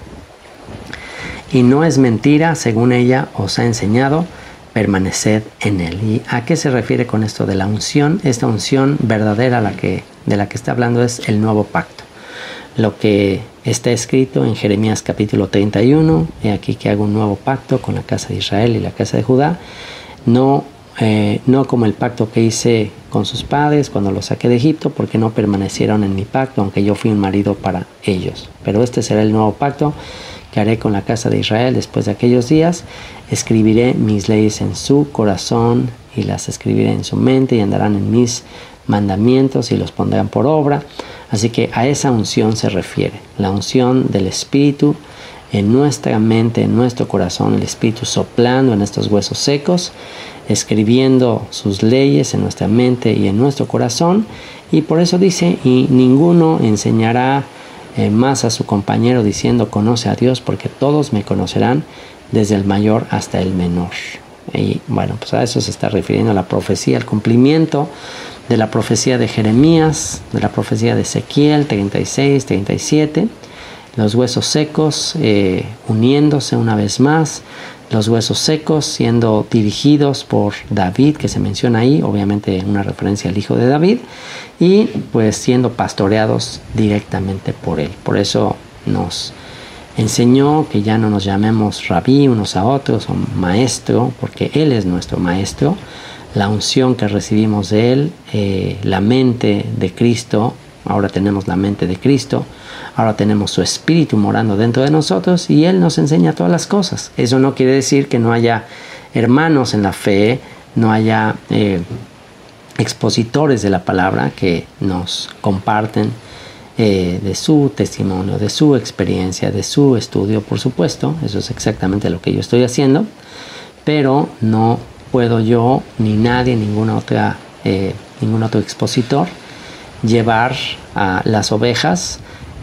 y no es mentira, según ella os ha enseñado, permaneced en Él. ¿Y a qué se refiere con esto de la unción? Esta unción verdadera de la que está hablando es el nuevo pacto. Lo que está escrito en Jeremías capítulo 31, he aquí que hago un nuevo pacto con la casa de Israel y la casa de Judá, no como el pacto que hice con sus padres cuando los saqué de Egipto, porque no permanecieron en mi pacto, aunque yo fui un marido para ellos. Pero este será el nuevo pacto que haré con la casa de Israel después de aquellos días. Escribiré mis leyes en su corazón y las escribiré en su mente y andarán en mis mandamientos y los pondrán por obra. Así que a esa unción se refiere, la unción del Espíritu en nuestra mente, en nuestro corazón, el Espíritu soplando en estos huesos secos, escribiendo sus leyes en nuestra mente y en nuestro corazón. Y por eso dice, y ninguno enseñará más a su compañero diciendo conoce a Dios, porque todos me conocerán desde el mayor hasta el menor. Y bueno, pues a eso se está refiriendo la profecía, el cumplimiento de la profecía de Jeremías, de la profecía de Ezequiel 36, 37, los huesos secos uniéndose una vez más, los huesos secos siendo dirigidos por David, que se menciona ahí, obviamente una referencia al hijo de David, y pues siendo pastoreados directamente por él. Por eso nos enseñó que ya no nos llamemos rabí unos a otros o maestro, porque él es nuestro maestro. La unción que recibimos de Él, la mente de Cristo, ahora tenemos la mente de Cristo, ahora tenemos su Espíritu morando dentro de nosotros y Él nos enseña todas las cosas. Eso no quiere decir que no haya hermanos en la fe, no haya expositores de la palabra que nos comparten de su testimonio, de su experiencia, de su estudio, por supuesto. Eso es exactamente lo que yo estoy haciendo, pero no puedo yo ni nadie, ningún otro expositor llevar a las ovejas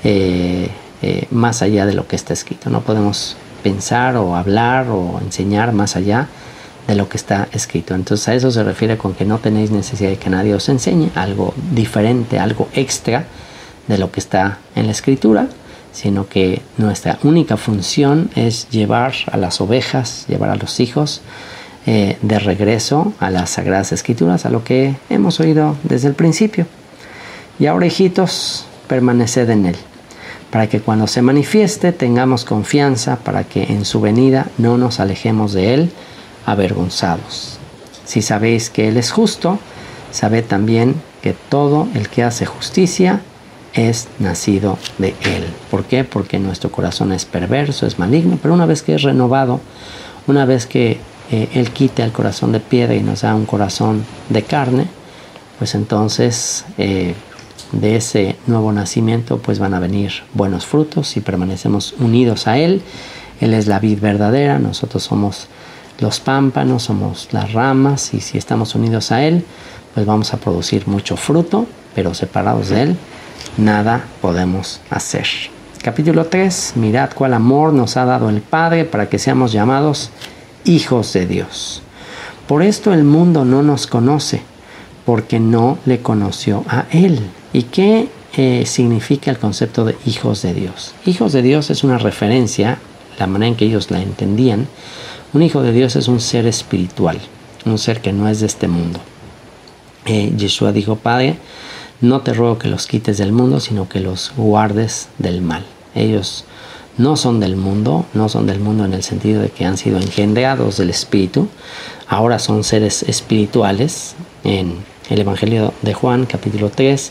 más allá de lo que está escrito. No podemos pensar o hablar o enseñar más allá de lo que está escrito. Entonces a eso se refiere con que no tenéis necesidad de que nadie os enseñe algo diferente, algo extra de lo que está en la escritura, sino que nuestra única función es llevar a las ovejas, llevar a los hijos de regreso a las Sagradas Escrituras, a lo que hemos oído desde el principio. Y ahora, hijitos, permaneced en él, para que cuando se manifieste tengamos confianza, para que en su venida no nos alejemos de él avergonzados. Si sabéis que él es justo, sabed también que todo el que hace justicia es nacido de él. ¿Por qué? Porque nuestro corazón es perverso, es maligno, pero una vez que es renovado, una vez que él quita el corazón de piedra y nos da un corazón de carne, pues entonces de ese nuevo nacimiento pues van a venir buenos frutos si permanecemos unidos a él. Él es la vid verdadera, nosotros somos los pámpanos, somos las ramas, y si estamos unidos a él pues vamos a producir mucho fruto, pero separados de él nada podemos hacer. Capítulo 3. Mirad cuál amor nos ha dado el Padre para que seamos llamados hijos de Dios. Por esto el mundo no nos conoce, porque no le conoció a él. ¿Y qué significa el concepto de hijos de Dios? Hijos de Dios es una referencia, la manera en que ellos la entendían. Un hijo de Dios es un ser espiritual, un ser que no es de este mundo. Yeshua dijo: Padre, no te ruego que los quites del mundo, sino que los guardes del mal. Ellos no son del mundo, no son del mundo en el sentido de que han sido engendrados del Espíritu. Ahora son seres espirituales. En el Evangelio de Juan, capítulo 3,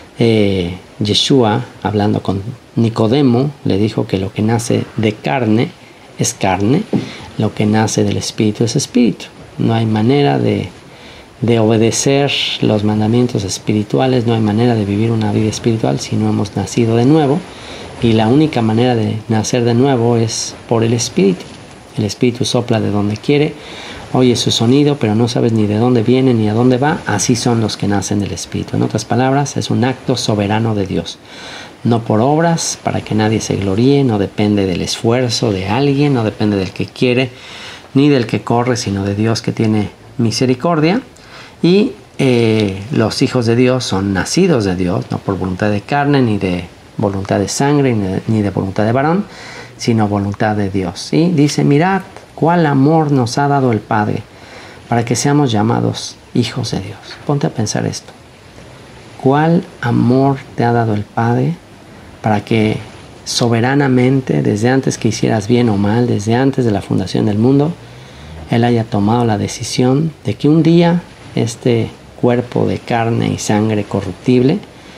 Yeshua, hablando con Nicodemo, le dijo que lo que nace de carne es carne, lo que nace del Espíritu es espíritu. No hay manera de obedecer los mandamientos espirituales, no hay manera de vivir una vida espiritual si no hemos nacido de nuevo, y la única manera de nacer de nuevo es por el Espíritu. El Espíritu sopla de donde quiere, oye su sonido, pero no sabes ni de dónde viene ni a dónde va. Así son los que nacen del Espíritu. En otras palabras, es un acto soberano de Dios, no por obras para que nadie se gloríe, no depende del esfuerzo de alguien, no depende del que quiere ni del que corre, sino de Dios que tiene misericordia. Y los hijos de Dios son nacidos de Dios, no por voluntad de carne, ni de voluntad de sangre, ni de voluntad de varón, sino voluntad de Dios. Y dice: mirad cuál amor nos ha dado el Padre para que seamos llamados hijos de Dios. Ponte a pensar esto. ¿Cuál amor te ha dado el Padre para que soberanamente, desde antes que hicieras bien o mal, desde antes de la fundación del mundo, Él haya tomado la decisión de que un día este cuerpo de carne y sangre corruptible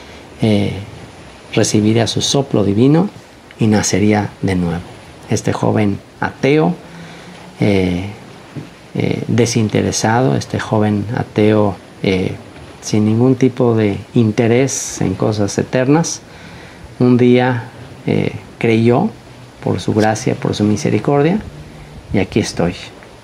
recibiría su soplo divino y nacería de nuevo? Este joven ateo, desinteresado, este joven ateo sin ningún tipo de interés en cosas eternas, un día creyó por su gracia, por su misericordia, y aquí estoy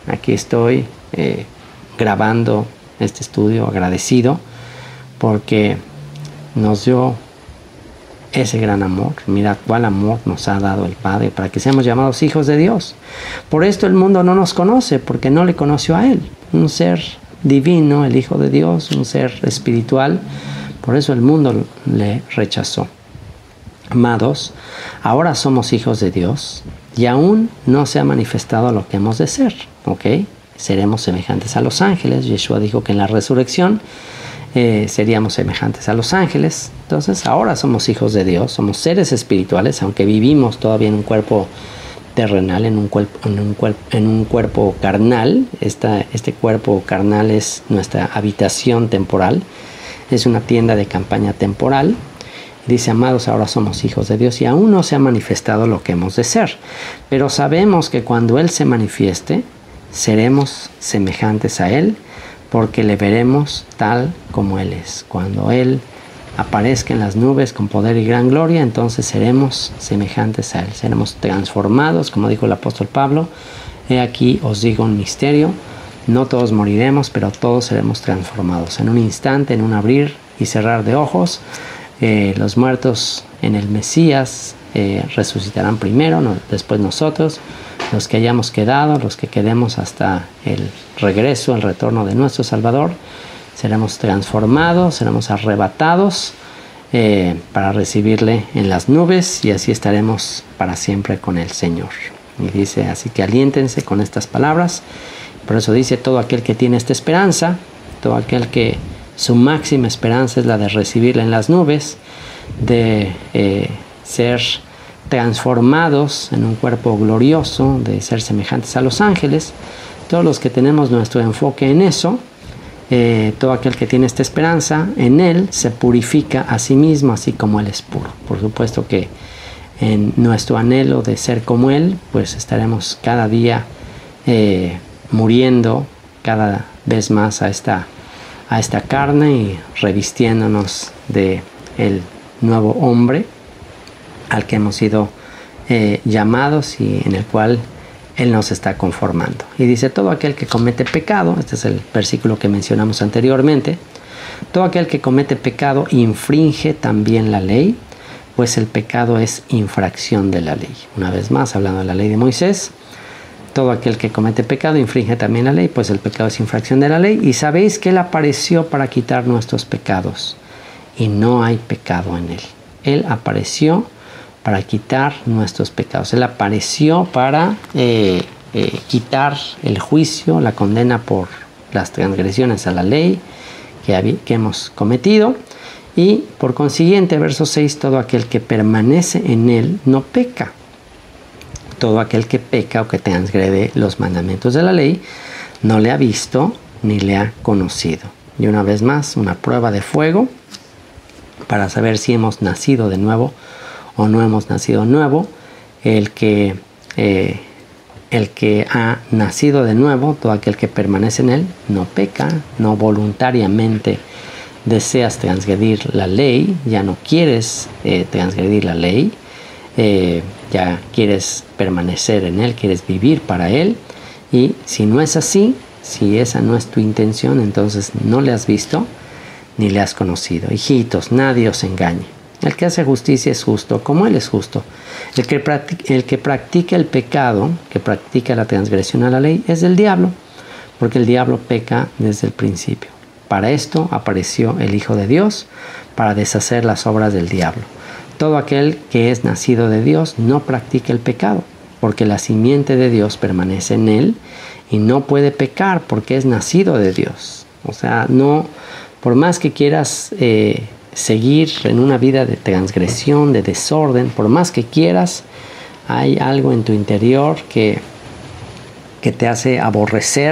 grabando este estudio agradecido porque nos dio ese gran amor. Mira cuál amor nos ha dado el Padre para que seamos llamados hijos de Dios. Por esto el mundo no nos conoce, porque no le conoció a Él, un ser divino, el Hijo de Dios, un ser espiritual. Por eso el mundo le rechazó. Amados, ahora somos hijos de Dios y aún no se ha manifestado lo que hemos de ser, ¿ok? Seremos semejantes a los ángeles. Yeshua dijo que en la resurrección seríamos semejantes a los ángeles. Entonces ahora somos hijos de Dios, somos seres espirituales, aunque vivimos todavía en un cuerpo terrenal, en un cuerpo carnal. Este cuerpo carnal es nuestra habitación temporal, es una tienda de campaña temporal. Dice: amados, ahora somos hijos de Dios y aún no se ha manifestado lo que hemos de ser, pero sabemos que cuando Él se manifieste seremos semejantes a Él, porque le veremos tal como Él es. Cuando Él aparezca en las nubes con poder y gran gloria, entonces seremos semejantes a Él, seremos transformados, como dijo el apóstol Pablo. He aquí os digo un misterio, no todos moriremos, pero todos seremos transformados. En un instante, en un abrir y cerrar de ojos, los muertos en el Mesías resucitarán primero, después nosotros, los que hayamos quedado, los que quedemos hasta el regreso, el retorno de nuestro Salvador, seremos transformados, seremos arrebatados para recibirle en las nubes y así estaremos para siempre con el Señor. Y dice, así que aliéntense con estas palabras. Por eso dice, todo aquel que tiene esta esperanza, todo aquel que su máxima esperanza es la de recibirla en las nubes, de ser transformados en un cuerpo glorioso, de ser semejantes a los ángeles. Todos los que tenemos nuestro enfoque en eso, todo aquel que tiene esta esperanza, en Él se purifica a sí mismo, así como Él es puro. Por supuesto que en nuestro anhelo de ser como Él, pues estaremos cada día muriendo cada vez más a esta carne y revistiéndonos de el nuevo hombre al que hemos sido llamados y en el cual Él nos está conformando. Y dice, todo aquel que comete pecado, este es el versículo que mencionamos anteriormente, todo aquel que comete pecado infringe también la ley, pues el pecado es infracción de la ley. Una vez más, hablando de la ley de Moisés, todo aquel que comete pecado infringe también la ley, pues el pecado es infracción de la ley. Y sabéis que Él apareció para quitar nuestros pecados, y no hay pecado en Él. Él apareció para quitar nuestros pecados. Él apareció para quitar el juicio, la condena por las transgresiones a la ley que hemos cometido. Y por consiguiente, verso 6, todo aquel que permanece en Él no peca. Todo aquel que peca o que transgrede los mandamientos de la ley no le ha visto ni le ha conocido. Y una vez más, una prueba de fuego para saber si hemos nacido de nuevo o no hemos nacido de nuevo. El que ha nacido de nuevo, todo aquel que permanece en Él, no peca, no voluntariamente deseas transgredir la ley, ya no quieres transgredir la ley, ya quieres permanecer en Él, quieres vivir para Él. Y si no es así, si esa no es tu intención, entonces no le has visto ni le has conocido. Hijitos, nadie os engañe. El que hace justicia es justo, como Él es justo. El que practica el pecado, que practica la transgresión a la ley, es del diablo, porque el diablo peca desde el principio. Para esto apareció el Hijo de Dios, para deshacer las obras del diablo. Todo aquel que es nacido de Dios no practica el pecado, porque la simiente de Dios permanece en él y no puede pecar porque es nacido de Dios. O sea, no, por más que quieras seguir en una vida de transgresión, de desorden, por más que quieras, hay algo en tu interior que te hace aborrecer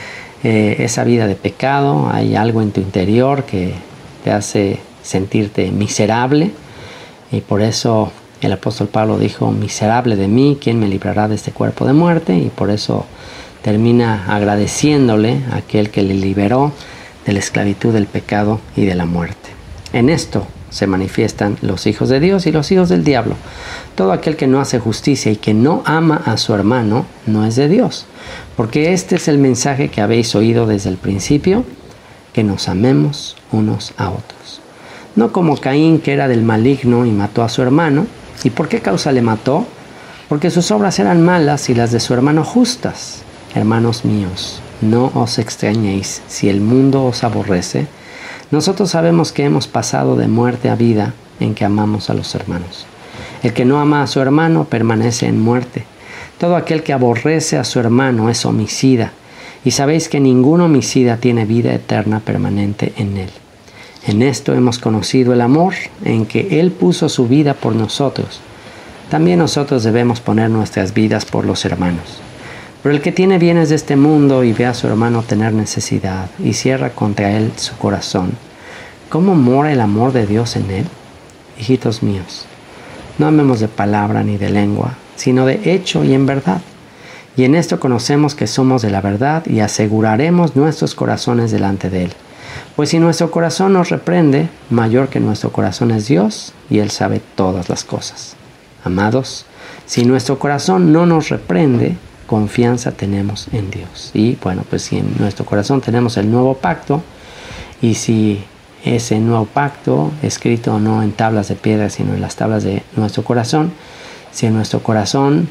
esa vida de pecado. Hay algo en tu interior que te hace sentirte miserable. Y por eso el apóstol Pablo dijo, miserable de mí, ¿quién me librará de este cuerpo de muerte? Y por eso termina agradeciéndole a aquel que le liberó de la esclavitud del pecado y de la muerte. En esto se manifiestan los hijos de Dios y los hijos del diablo. Todo aquel que no hace justicia y que no ama a su hermano no es de Dios. Porque este es el mensaje que habéis oído desde el principio, que nos amemos unos a otros. No como Caín, que era del maligno y mató a su hermano. ¿Y por qué causa le mató? Porque sus obras eran malas y las de su hermano justas. Hermanos míos, no os extrañéis si el mundo os aborrece. Nosotros sabemos que hemos pasado de muerte a vida en que amamos a los hermanos. El que no ama a su hermano permanece en muerte. Todo aquel que aborrece a su hermano es homicida. Y sabéis que ningún homicida tiene vida eterna permanente en él. En esto hemos conocido el amor, en que Él puso su vida por nosotros. También nosotros debemos poner nuestras vidas por los hermanos. Pero el que tiene bienes de este mundo y ve a su hermano tener necesidad y cierra contra él su corazón, ¿cómo mora el amor de Dios en él? Hijitos míos, no amemos de palabra ni de lengua, sino de hecho y en verdad. Y en esto conocemos que somos de la verdad y aseguraremos nuestros corazones delante de Él. Pues si nuestro corazón nos reprende, mayor que nuestro corazón es Dios, y Él sabe todas las cosas. Amados, si nuestro corazón no nos reprende, confianza tenemos en Dios. Y bueno, pues si en nuestro corazón tenemos el nuevo pacto, y si ese nuevo pacto, escrito no en tablas de piedra, sino en las tablas de nuestro corazón, si en nuestro corazón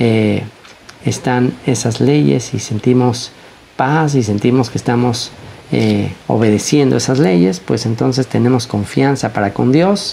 están esas leyes y sentimos paz y sentimos que estamos obedeciendo esas leyes, pues entonces tenemos confianza para con Dios,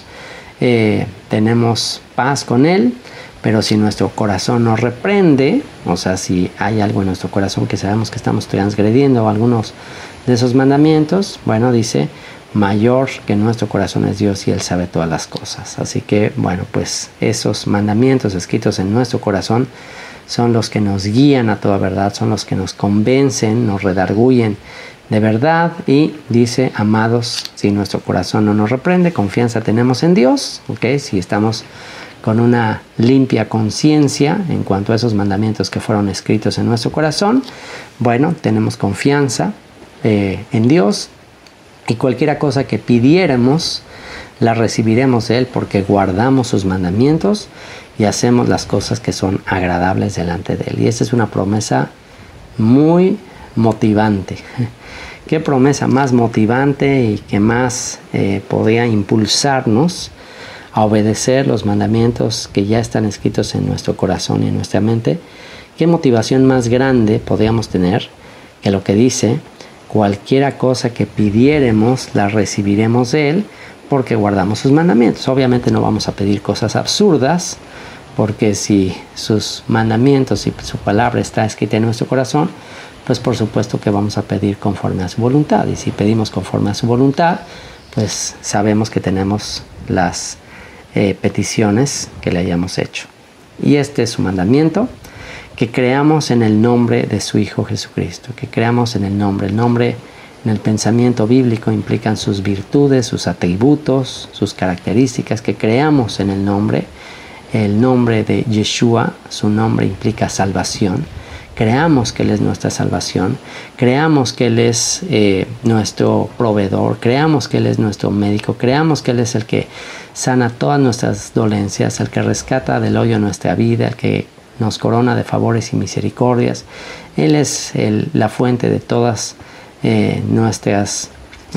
tenemos paz con Él. Pero si nuestro corazón nos reprende, o sea, si hay algo en nuestro corazón que sabemos que estamos transgrediendo algunos de esos mandamientos, bueno, dice, mayor que nuestro corazón es Dios y Él sabe todas las cosas. Así que, bueno, pues esos mandamientos escritos en nuestro corazón son los que nos guían a toda verdad, son los que nos convencen, nos redarguyen de verdad. Y dice, amados, si nuestro corazón no nos reprende, confianza tenemos en Dios, ¿ok? Si estamos con una limpia conciencia en cuanto a esos mandamientos que fueron escritos en nuestro corazón, bueno, tenemos confianza en Dios, y cualquier cosa que pidiéramos la recibiremos de Él, porque guardamos sus mandamientos y hacemos las cosas que son agradables delante de Él. Y esta es una promesa muy motivante. ¿Qué promesa más motivante y que más podría impulsarnos a obedecer los mandamientos que ya están escritos en nuestro corazón y en nuestra mente? ¿Qué motivación más grande podríamos tener que lo que dice, cualquiera cosa que pidiéremos la recibiremos de Él, porque guardamos sus mandamientos? Obviamente no vamos a pedir cosas absurdas, porque si sus mandamientos y su palabra está escrita en nuestro corazón, pues por supuesto que vamos a pedir conforme a su voluntad. Y si pedimos conforme a su voluntad, pues sabemos que tenemos las peticiones que le hayamos hecho. Y este es su mandamiento, que creamos en el nombre de su Hijo Jesucristo, que creamos en el nombre. El nombre en el pensamiento bíblico implican sus virtudes, sus atributos, sus características, que creamos en el nombre de Yeshua. Su nombre implica salvación. Creamos que Él es nuestra salvación, creamos que Él es nuestro proveedor, creamos que Él es nuestro médico, creamos que Él es el que sana todas nuestras dolencias, el que rescata del hoyo nuestra vida, el que nos corona de favores y misericordias. Él es la fuente de todas nuestras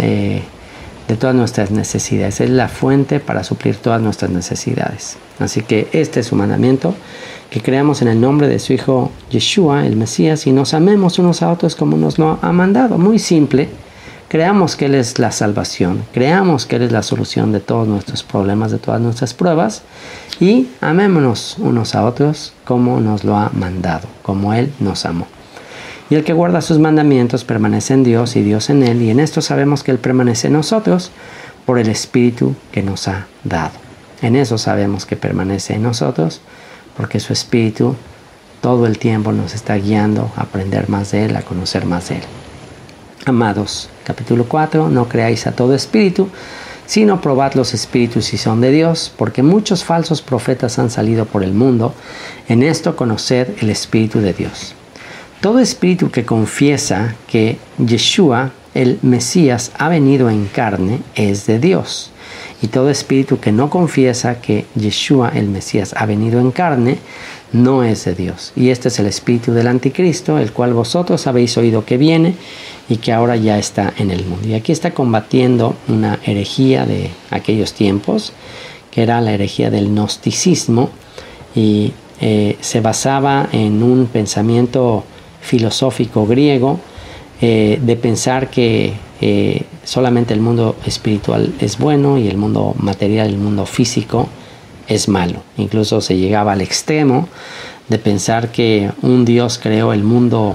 necesidades. Él es la fuente para suplir todas nuestras necesidades. Así que este es su mandamiento, que creamos en el nombre de su Hijo Yeshua, el Mesías, y nos amemos unos a otros como nos lo ha mandado. Muy simple. Creamos que Él es la salvación, creamos que Él es la solución de todos nuestros problemas, de todas nuestras pruebas, y amémonos unos a otros como nos lo ha mandado, como Él nos amó. Y el que guarda sus mandamientos permanece en Dios y Dios en Él, y en esto sabemos que Él permanece en nosotros por el Espíritu que nos ha dado. En eso sabemos que permanece en nosotros, porque su Espíritu todo el tiempo nos está guiando a aprender más de Él, a conocer más de Él. Amados, capítulo 4, no creáis a todo espíritu, sino probad los espíritus si son de Dios, porque muchos falsos profetas han salido por el mundo. En esto conoced el Espíritu de Dios. Todo espíritu que confiesa que Yeshua, el Mesías, ha venido en carne, es de Dios. Y todo espíritu que no confiesa que Yeshua, el Mesías, ha venido en carne, no es de Dios. Y este es el espíritu del anticristo, el cual vosotros habéis oído que viene y que ahora ya está en el mundo. Y aquí está combatiendo una herejía de aquellos tiempos, que era la herejía del gnosticismo, y se basaba en un pensamiento filosófico griego, de pensar que solamente el mundo espiritual es bueno y el mundo material, el mundo físico, es malo. Incluso se llegaba al extremo de pensar que un Dios creó el mundo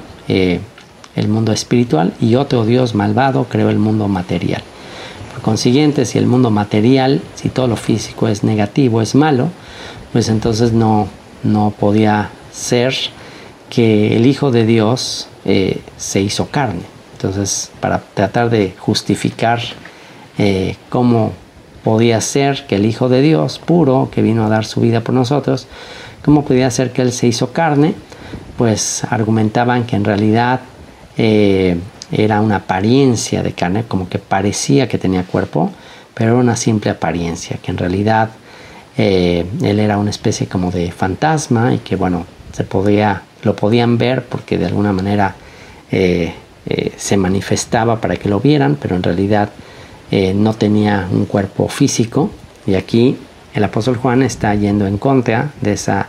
espiritual y otro Dios malvado creó el mundo material. Por consiguiente, si el mundo material, si todo lo físico es negativo, es malo, pues entonces no podía ser que el Hijo de Dios se hizo carne. Entonces, para tratar de justificar cómo podía ser que el Hijo de Dios puro, que vino a dar su vida por nosotros, cómo podía ser que Él se hizo carne, pues argumentaban que en realidad era una apariencia de carne, como que parecía que tenía cuerpo, pero era una simple apariencia, que en realidad él era una especie como de fantasma y que bueno, lo podían ver porque de alguna manera se manifestaba para que lo vieran, pero en realidad no tenía un cuerpo físico. Y aquí el apóstol Juan está yendo en contra de esa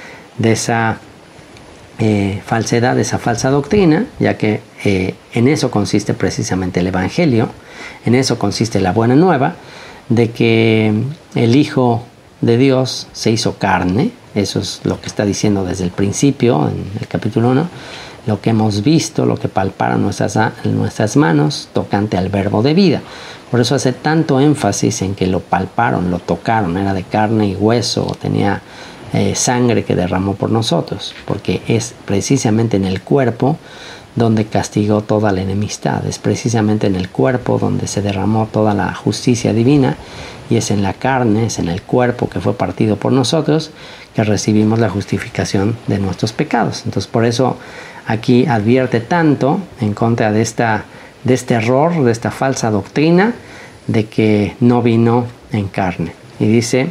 falsedad, de esa falsa doctrina, ya que en eso consiste precisamente el Evangelio, en eso consiste la buena nueva, de que el Hijo de Dios se hizo carne. Eso es lo que está diciendo desde el principio, en el capítulo 1, lo que hemos visto, lo que palparon nuestras manos tocante al verbo de vida. Por eso hace tanto énfasis en que lo palparon, lo tocaron, era de carne y hueso, tenía sangre que derramó por nosotros, porque es precisamente en el cuerpo donde castigó toda la enemistad, es precisamente en el cuerpo donde se derramó toda la justicia divina, y es en la carne, es en el cuerpo que fue partido por nosotros que recibimos la justificación de nuestros pecados. Entonces por eso aquí advierte tanto en contra de este error, de esta falsa doctrina de que no vino en carne. Y dice: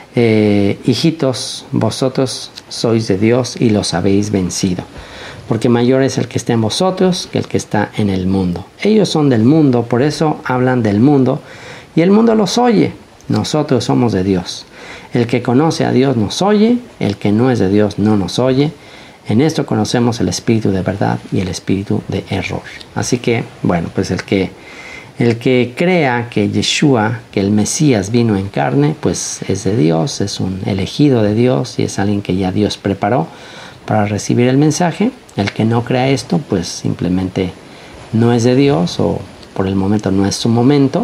hijitos, vosotros sois de Dios y los habéis vencido, porque mayor es el que está en vosotros que el que está en el mundo. Ellos son del mundo, por eso hablan del mundo, y el mundo los oye. Nosotros somos de Dios. El que conoce a Dios nos oye, el que no es de Dios no nos oye. En esto conocemos el espíritu de verdad y el espíritu de error. Así que, bueno, pues el que crea que Yeshua, que el Mesías vino en carne, pues es de Dios, es un elegido de Dios y es alguien que ya Dios preparó para recibir el mensaje. El que no crea esto, pues simplemente no es de Dios, o por el momento no es su momento.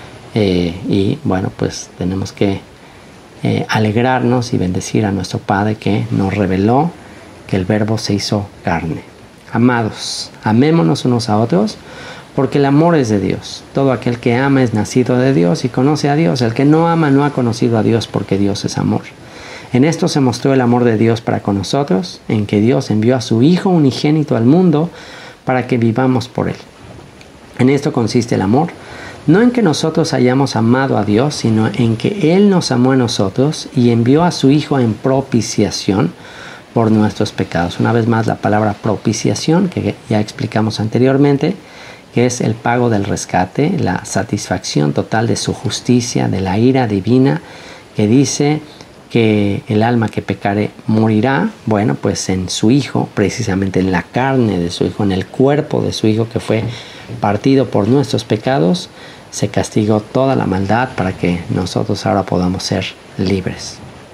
Y bueno, pues tenemos que alegrarnos y bendecir a nuestro Padre que nos reveló que el Verbo se hizo carne. Amados, amémonos unos a otros, porque el amor es de Dios. Todo aquel que ama es nacido de Dios y conoce a Dios. El que no ama no ha conocido a Dios, porque Dios es amor. En esto se mostró el amor de Dios para con nosotros, en que Dios envió a su Hijo unigénito al mundo para que vivamos por Él. En esto consiste el amor, no en que nosotros hayamos amado a Dios, sino en que Él nos amó a nosotros y envió a su Hijo en propiciación por nuestros pecados. Una vez más, la palabra propiciación, que ya explicamos anteriormente, que es el pago del rescate, la satisfacción total de su justicia, de la ira divina, que dice que el alma que pecare morirá. Bueno, pues en su Hijo, precisamente en la carne de su Hijo, en el cuerpo de su Hijo que fue partido por nuestros pecados, se castigó toda la maldad para que nosotros ahora podamos ser libres.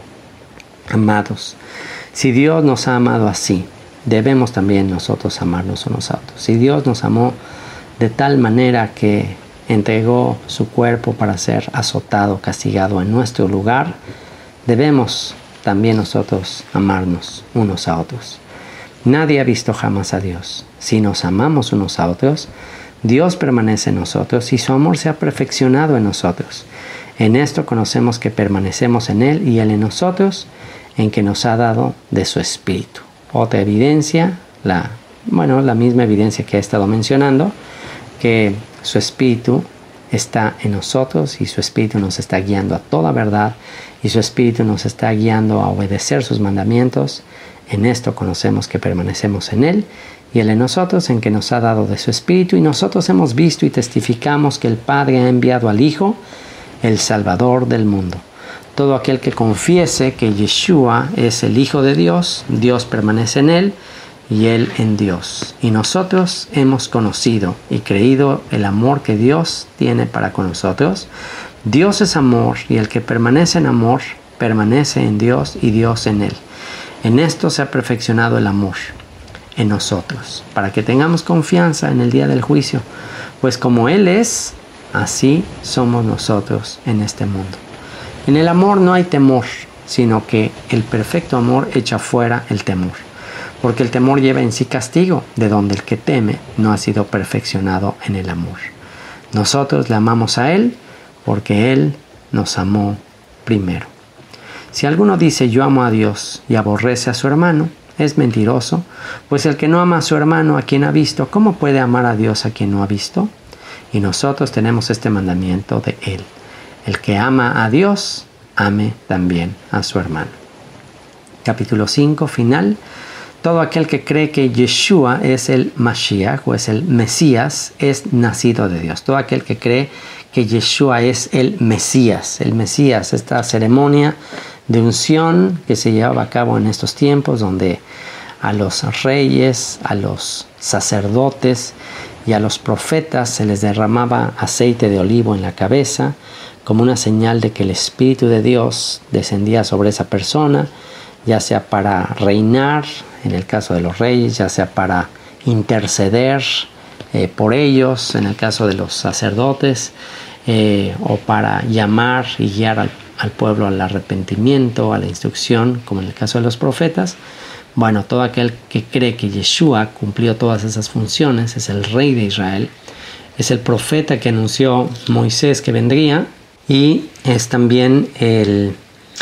Amados, si Dios nos ha amado así, debemos también nosotros amarnos unos a otros. Si Dios nos amó de tal manera que entregó su cuerpo para ser azotado, castigado en nuestro lugar, debemos también nosotros amarnos unos a otros. Nadie ha visto jamás a Dios. Si nos amamos unos a otros, Dios permanece en nosotros y su amor se ha perfeccionado en nosotros. En esto conocemos que permanecemos en Él y Él en nosotros, en que nos ha dado de su Espíritu. Otra evidencia, la misma evidencia que he estado mencionando, que su Espíritu está en nosotros y su Espíritu nos está guiando a toda verdad y su Espíritu nos está guiando a obedecer sus mandamientos. En esto conocemos que permanecemos en Él y Él en nosotros, en que nos ha dado de su Espíritu, y nosotros hemos visto y testificamos que el Padre ha enviado al Hijo, el Salvador del mundo. Todo aquel que confiese que Yeshua es el Hijo de Dios, Dios permanece en Él y Él en Dios. Y nosotros hemos conocido y creído el amor que Dios tiene para con nosotros. Dios es amor, y el que permanece en amor permanece en Dios y Dios en Él. En esto se ha perfeccionado el amor en nosotros, para que tengamos confianza en el día del juicio, pues como Él es, así somos nosotros en este mundo. En el amor no hay temor, sino que el perfecto amor echa fuera el temor, porque el temor lleva en sí castigo, de donde el que teme no ha sido perfeccionado en el amor. Nosotros le amamos a Él, porque Él nos amó primero. Si alguno dice yo amo a Dios y aborrece a su hermano, es mentiroso, pues el que no ama a su hermano a quien ha visto, ¿cómo puede amar a Dios a quien no ha visto? Y nosotros tenemos este mandamiento de él: el que ama a Dios, ame también a su hermano. Capítulo 5, final. Todo aquel que cree que Yeshua es el Mashiach o es el Mesías es nacido de Dios. Todo aquel que cree que Yeshua es el Mesías, esta ceremonia de unción que se llevaba a cabo en estos tiempos, donde a los reyes, a los sacerdotes y a los profetas se les derramaba aceite de olivo en la cabeza como una señal de que el Espíritu de Dios descendía sobre esa persona, ya sea para reinar, en el caso de los reyes, ya sea para interceder por ellos, en el caso de los sacerdotes, o para llamar y guiar al pueblo al arrepentimiento, a la instrucción, como en el caso de los profetas. Bueno, todo aquel que cree que Yeshua cumplió todas esas funciones, es el rey de Israel, es el profeta que anunció Moisés que vendría, y es también el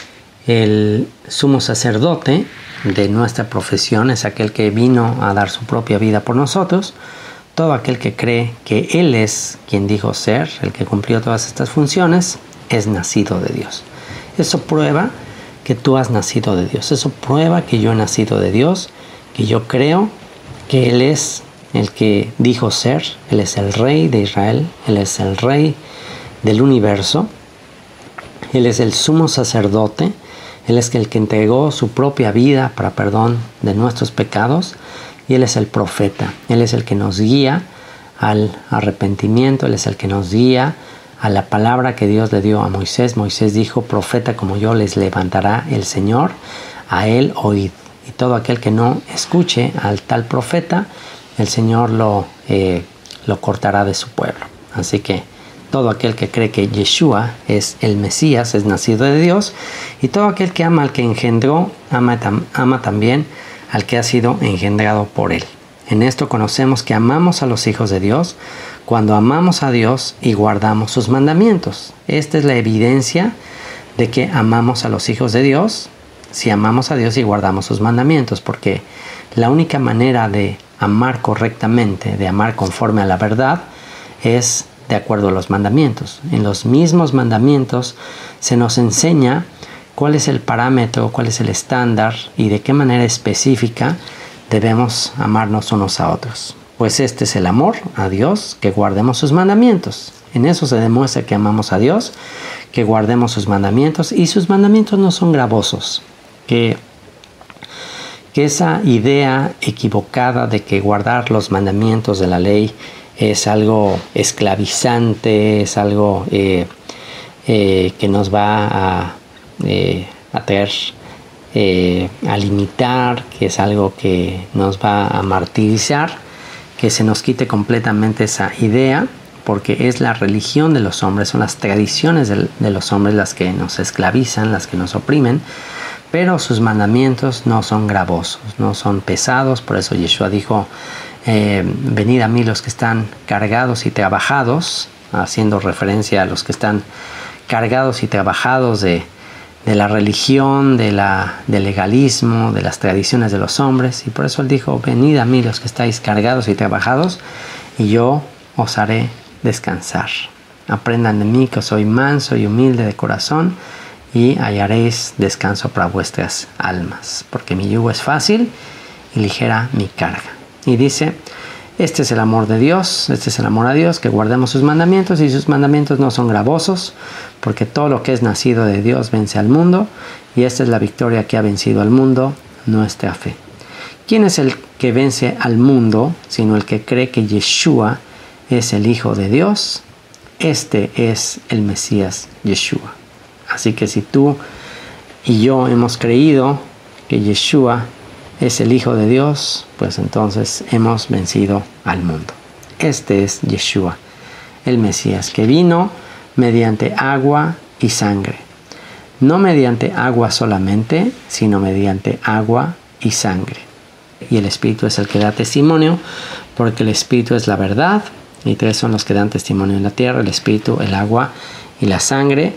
sumo sacerdote de nuestra profesión, es aquel que vino a dar su propia vida por nosotros. Todo aquel que cree que Él es quien dijo ser, el que cumplió todas estas funciones, es nacido de Dios. Eso prueba que tú has nacido de Dios. Eso prueba que yo he nacido de Dios, que yo creo que Él es el que dijo ser. Él es el Rey de Israel, Él es el Rey del universo, Él es el sumo sacerdote, Él es el que entregó su propia vida para perdón de nuestros pecados, y Él es el profeta. Él es el que nos guía al arrepentimiento, Él es el que nos guía a la palabra que Dios le dio a Moisés. Moisés dijo: profeta como yo les levantará el Señor, a Él oíd. Y todo aquel que no escuche al tal profeta, el Señor lo cortará de su pueblo. Así que todo aquel que cree que Yeshua es el Mesías es nacido de Dios, y todo aquel que ama al que engendró, ama también al que ha sido engendrado por Él. En esto conocemos que amamos a los hijos de Dios, cuando amamos a Dios y guardamos sus mandamientos. Esta es la evidencia de que amamos a los hijos de Dios, si amamos a Dios y guardamos sus mandamientos, porque la única manera de amar correctamente, de amar conforme a la verdad, es de acuerdo a los mandamientos. En los mismos mandamientos se nos enseña cuál es el parámetro, cuál es el estándar y de qué manera específica debemos amarnos unos a otros. Pues este es el amor a Dios, que guardemos sus mandamientos. En eso se demuestra que amamos a Dios, que guardemos sus mandamientos, y sus mandamientos no son gravosos. Que esa idea equivocada de que guardar los mandamientos de la ley es algo esclavizante, es algo que nos va a traer, a limitar, que es algo que nos va a martirizar, que se nos quite completamente esa idea, porque es la religión de los hombres, son las tradiciones de los hombres las que nos esclavizan, las que nos oprimen, pero sus mandamientos no son gravosos, no son pesados. Por eso Yeshua dijo: venid a mí los que están cargados y trabajados, haciendo referencia a los que están cargados y trabajados de la religión, del legalismo, de las tradiciones de los hombres. Y por eso Él dijo: venid a mí los que estáis cargados y trabajados, y yo os haré descansar. Aprendan de mí, que soy manso y humilde de corazón, y hallaréis descanso para vuestras almas, porque mi yugo es fácil y ligera mi carga. Y dice: este es el amor de Dios, este es el amor a Dios, que guardemos sus mandamientos, y sus mandamientos no son gravosos, porque todo lo que es nacido de Dios vence al mundo, y esta es la victoria que ha vencido al mundo, nuestra fe. ¿Quién es el que vence al mundo, sino el que cree que Yeshua es el Hijo de Dios? Este es el Mesías Yeshua. Así que si tú y yo hemos creído que Yeshua es el Hijo de Dios, pues entonces hemos vencido al mundo. Este es Yeshua, el Mesías, que vino mediante agua y sangre. No mediante agua solamente, sino mediante agua y sangre. Y el Espíritu es el que da testimonio, porque el Espíritu es la verdad, y tres son los que dan testimonio en la tierra: el Espíritu, el agua y la sangre.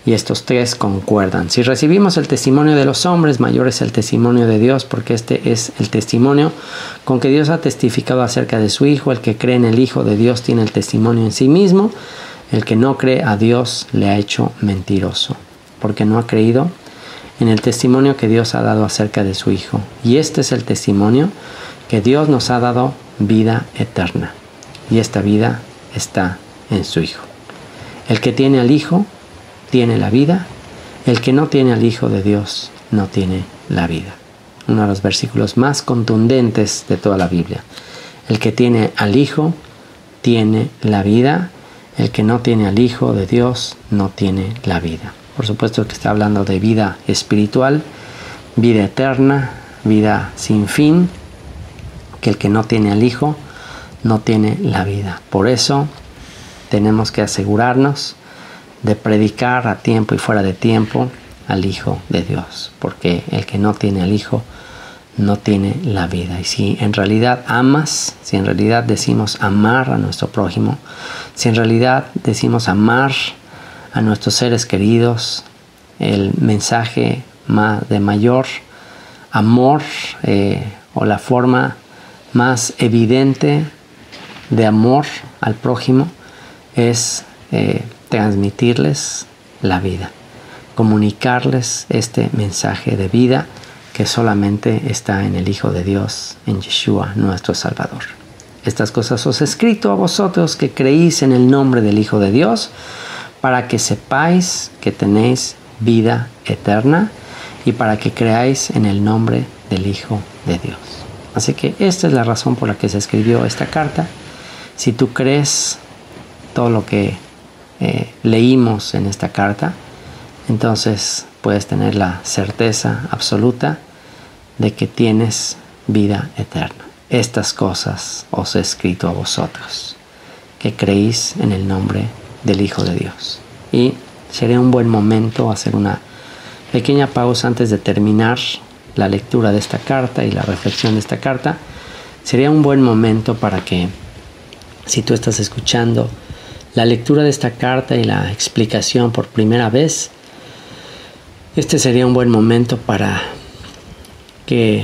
y estos tres concuerdan. Si recibimos el testimonio de los hombres, mayor es el testimonio de Dios, porque este es el testimonio con que Dios ha testificado acerca de su Hijo. El que cree en el Hijo de Dios tiene el testimonio en sí mismo. El que no cree a Dios le ha hecho mentiroso, porque no ha creído en el testimonio que Dios ha dado acerca de su Hijo. Y este es el testimonio, que Dios nos ha dado vida eterna, y esta vida está en su Hijo. El que tiene al Hijo tiene la vida, el que no tiene al Hijo de Dios no tiene la vida. Uno de los versículos más contundentes de toda la Biblia. El que tiene al Hijo tiene la vida, el que no tiene al Hijo de Dios no tiene la vida. Por supuesto que está hablando de vida espiritual, vida eterna, vida sin fin, que el que no tiene al Hijo no tiene la vida. Por eso tenemos que asegurarnos de predicar a tiempo y fuera de tiempo al Hijo de Dios, porque el que no tiene al Hijo no tiene la vida. Y si en realidad amas, si en realidad decimos amar a nuestro prójimo, si en realidad decimos amar a nuestros seres queridos, el mensaje de mayor amor o la forma más evidente de amor al prójimo es transmitirles la vida, comunicarles este mensaje de vida que solamente está en el Hijo de Dios, en Yeshua, nuestro Salvador. Estas cosas os he escrito a vosotros que creéis en el nombre del Hijo de Dios, para que sepáis que tenéis vida eterna y para que creáis en el nombre del Hijo de Dios. Así que esta es la razón por la que se escribió esta carta. Si tú crees todo lo que leímos en esta carta, entonces puedes tener la certeza absoluta de que tienes vida eterna. Estas cosas os he escrito a vosotros, que creéis en el nombre del Hijo de Dios. Y sería un buen momento hacer una pequeña pausa antes de terminar la lectura de esta carta y la reflexión de esta carta. Sería un buen momento para que, si tú estás escuchando la lectura de esta carta y la explicación por primera vez, este sería un buen momento para que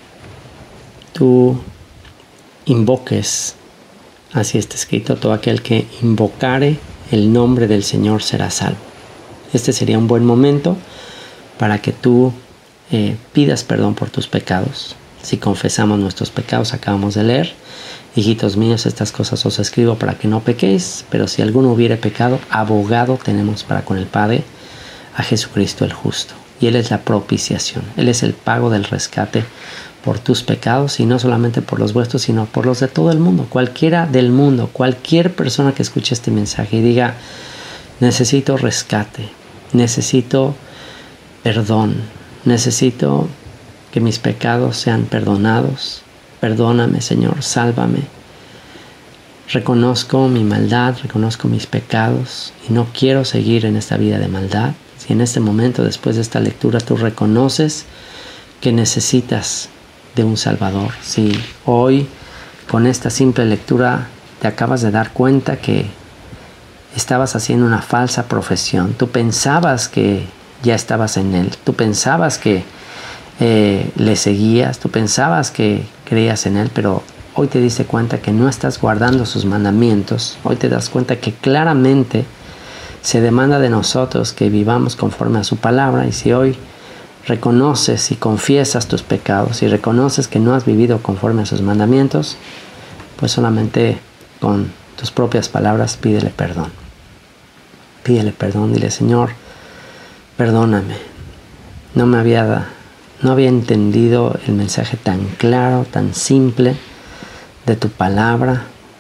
tú invoques, así está escrito, todo aquel que invocare el nombre del Señor será salvo. Este sería un buen momento para que tú pidas perdón por tus pecados. Si confesamos nuestros pecados, acabamos de leer: hijitos míos, estas cosas os escribo para que no pequéis, pero si alguno hubiere pecado, abogado tenemos para con el Padre, a Jesucristo el justo. Y Él es la propiciación, Él es el pago del rescate por tus pecados, y no solamente por los vuestros, sino por los de todo el mundo. Cualquiera del mundo, cualquier persona que escuche este mensaje y diga: necesito rescate, necesito perdón, necesito que mis pecados sean perdonados. Perdóname, Señor, sálvame. Reconozco mi maldad, reconozco mis pecados y no quiero seguir en esta vida de maldad. Si en este momento, después de esta lectura, tú reconoces que necesitas de un Salvador, si hoy con esta simple lectura te acabas de dar cuenta que estabas haciendo una falsa profesión, tú pensabas que ya estabas en Él, tú pensabas que le seguías, tú pensabas que creías en Él, pero hoy te diste cuenta que no estás guardando sus mandamientos. Hoy te das cuenta que claramente se demanda de nosotros que vivamos conforme a su palabra. Y si hoy reconoces y confiesas tus pecados y reconoces que no has vivido conforme a sus mandamientos, pues solamente con tus propias palabras pídele perdón. Pídele perdón, dile: Señor, perdóname. No había entendido el mensaje tan claro, tan simple de tu palabra,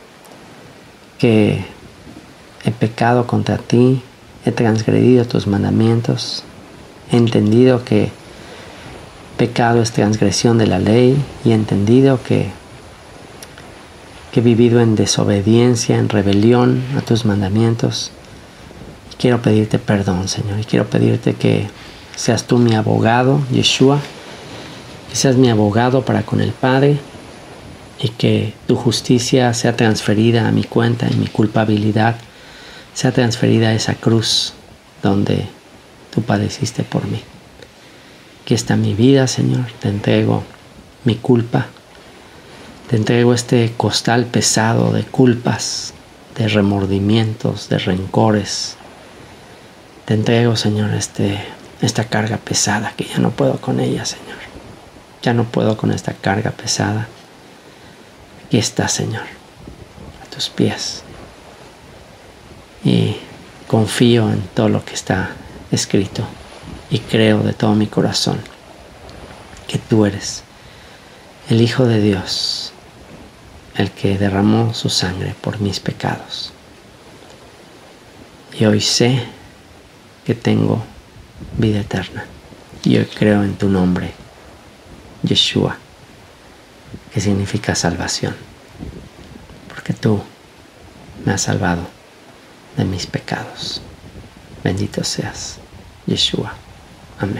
que he pecado contra ti, he transgredido tus mandamientos, he entendido que pecado es transgresión de la ley y he entendido que he vivido en desobediencia, en rebelión a tus mandamientos. Y quiero pedirte perdón, Señor, y quiero pedirte que seas tú mi abogado, Yeshua, que seas mi abogado para con el Padre, y que tu justicia sea transferida a mi cuenta y mi culpabilidad sea transferida a esa cruz donde tú padeciste por mí. Aquí está mi vida, Señor, te entrego mi culpa, te entrego este costal pesado de culpas, de remordimientos, de rencores. Te entrego, Señor, esta carga pesada que ya no puedo con ella, Señor. Ya no puedo con esta carga pesada. Aquí está, Señor, a tus pies. Y confío en todo lo que está escrito y creo de todo mi corazón que tú eres el Hijo de Dios, el que derramó su sangre por mis pecados. Y hoy sé que tengo vida eterna. Y hoy creo en tu nombre, Yeshua, que significa salvación, porque tú me has salvado de mis pecados. Bendito seas, Yeshua. Amén.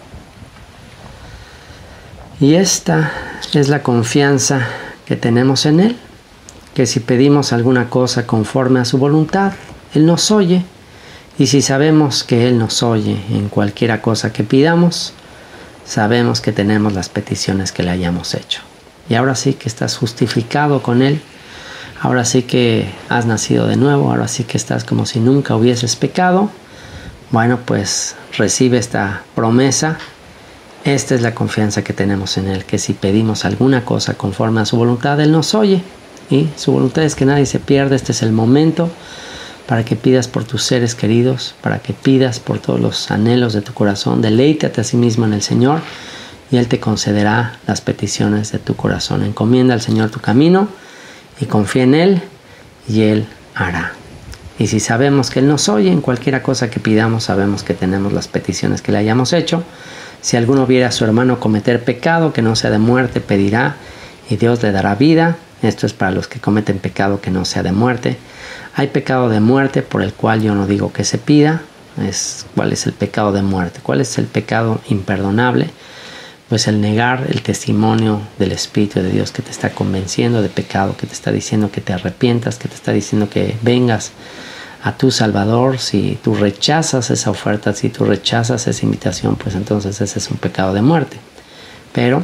Y esta es la confianza que tenemos en Él, que si pedimos alguna cosa conforme a su voluntad, Él nos oye. Y si sabemos que Él nos oye en cualquiera cosa que pidamos, sabemos que tenemos las peticiones que le hayamos hecho. Y ahora sí que estás justificado con Él. Ahora sí que has nacido de nuevo. Ahora sí que estás como si nunca hubieses pecado. Bueno, pues recibe esta promesa. Esta es la confianza que tenemos en Él, que si pedimos alguna cosa conforme a su voluntad, Él nos oye. Y su voluntad es que nadie se pierda. Este es el momento para que pidas por tus seres queridos, para que pidas por todos los anhelos de tu corazón. Deleítate a sí mismo en el Señor y Él te concederá las peticiones de tu corazón. Encomienda al Señor tu camino y confía en Él y Él hará. Y si sabemos que Él nos oye en cualquiera cosa que pidamos, sabemos que tenemos las peticiones que le hayamos hecho. Si alguno viera a su hermano cometer pecado que no sea de muerte, pedirá y Dios le dará vida. Esto es para los que cometen pecado que no sea de muerte. Hay pecado de muerte por el cual yo no digo que se pida. ¿Cuál es el pecado de muerte? ¿Cuál es el pecado imperdonable? Pues el negar el testimonio del Espíritu de Dios que te está convenciendo de pecado, que te está diciendo que te arrepientas, que te está diciendo que vengas a tu Salvador. Si tú rechazas esa oferta, si tú rechazas esa invitación, pues entonces ese es un pecado de muerte. Pero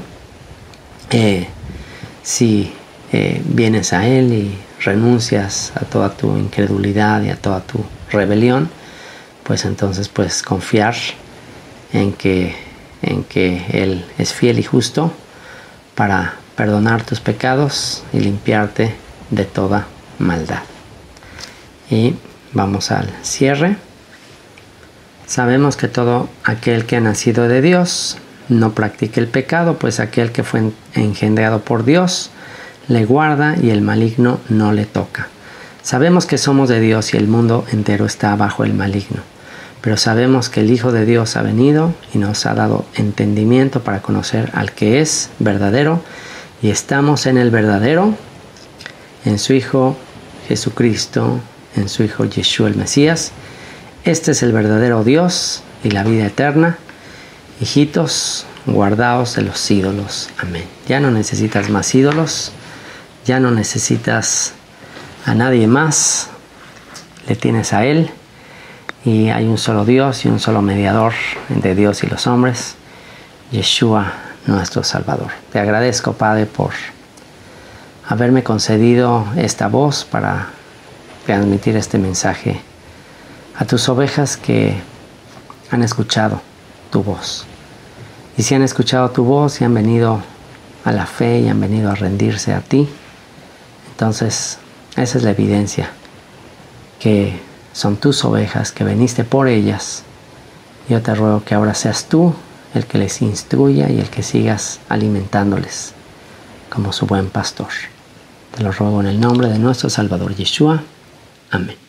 si vienes a Él y renuncias a toda tu incredulidad y a toda tu rebelión, pues entonces puedes confiar en que Él es fiel y justo para perdonar tus pecados y limpiarte de toda maldad. Y vamos al cierre. Sabemos que todo aquel que ha nacido de Dios no practica el pecado, pues aquel que fue engendrado por Dios le guarda y el maligno no le toca. Sabemos que somos de Dios y el mundo entero está bajo el maligno. Pero sabemos que el Hijo de Dios ha venido y nos ha dado entendimiento para conocer al que es verdadero. Y estamos en el verdadero, en su Hijo Jesucristo, en su Hijo Yeshua el Mesías. Este es el verdadero Dios y la vida eterna. Hijitos, guardaos de los ídolos. Amén. Ya no necesitas más ídolos. Ya no necesitas a nadie más. Le tienes a Él. Y hay un solo Dios y un solo mediador entre Dios y los hombres, Yeshua, nuestro Salvador. Te agradezco, Padre, por haberme concedido esta voz para transmitir este mensaje a tus ovejas que han escuchado tu voz. Y si han escuchado tu voz y han venido a la fe y han venido a rendirse a ti, entonces esa es la evidencia que son tus ovejas, que veniste por ellas. Yo te ruego que ahora seas tú el que les instruya y el que sigas alimentándoles como su buen pastor. Te lo ruego en el nombre de nuestro Salvador Yeshua. Amén.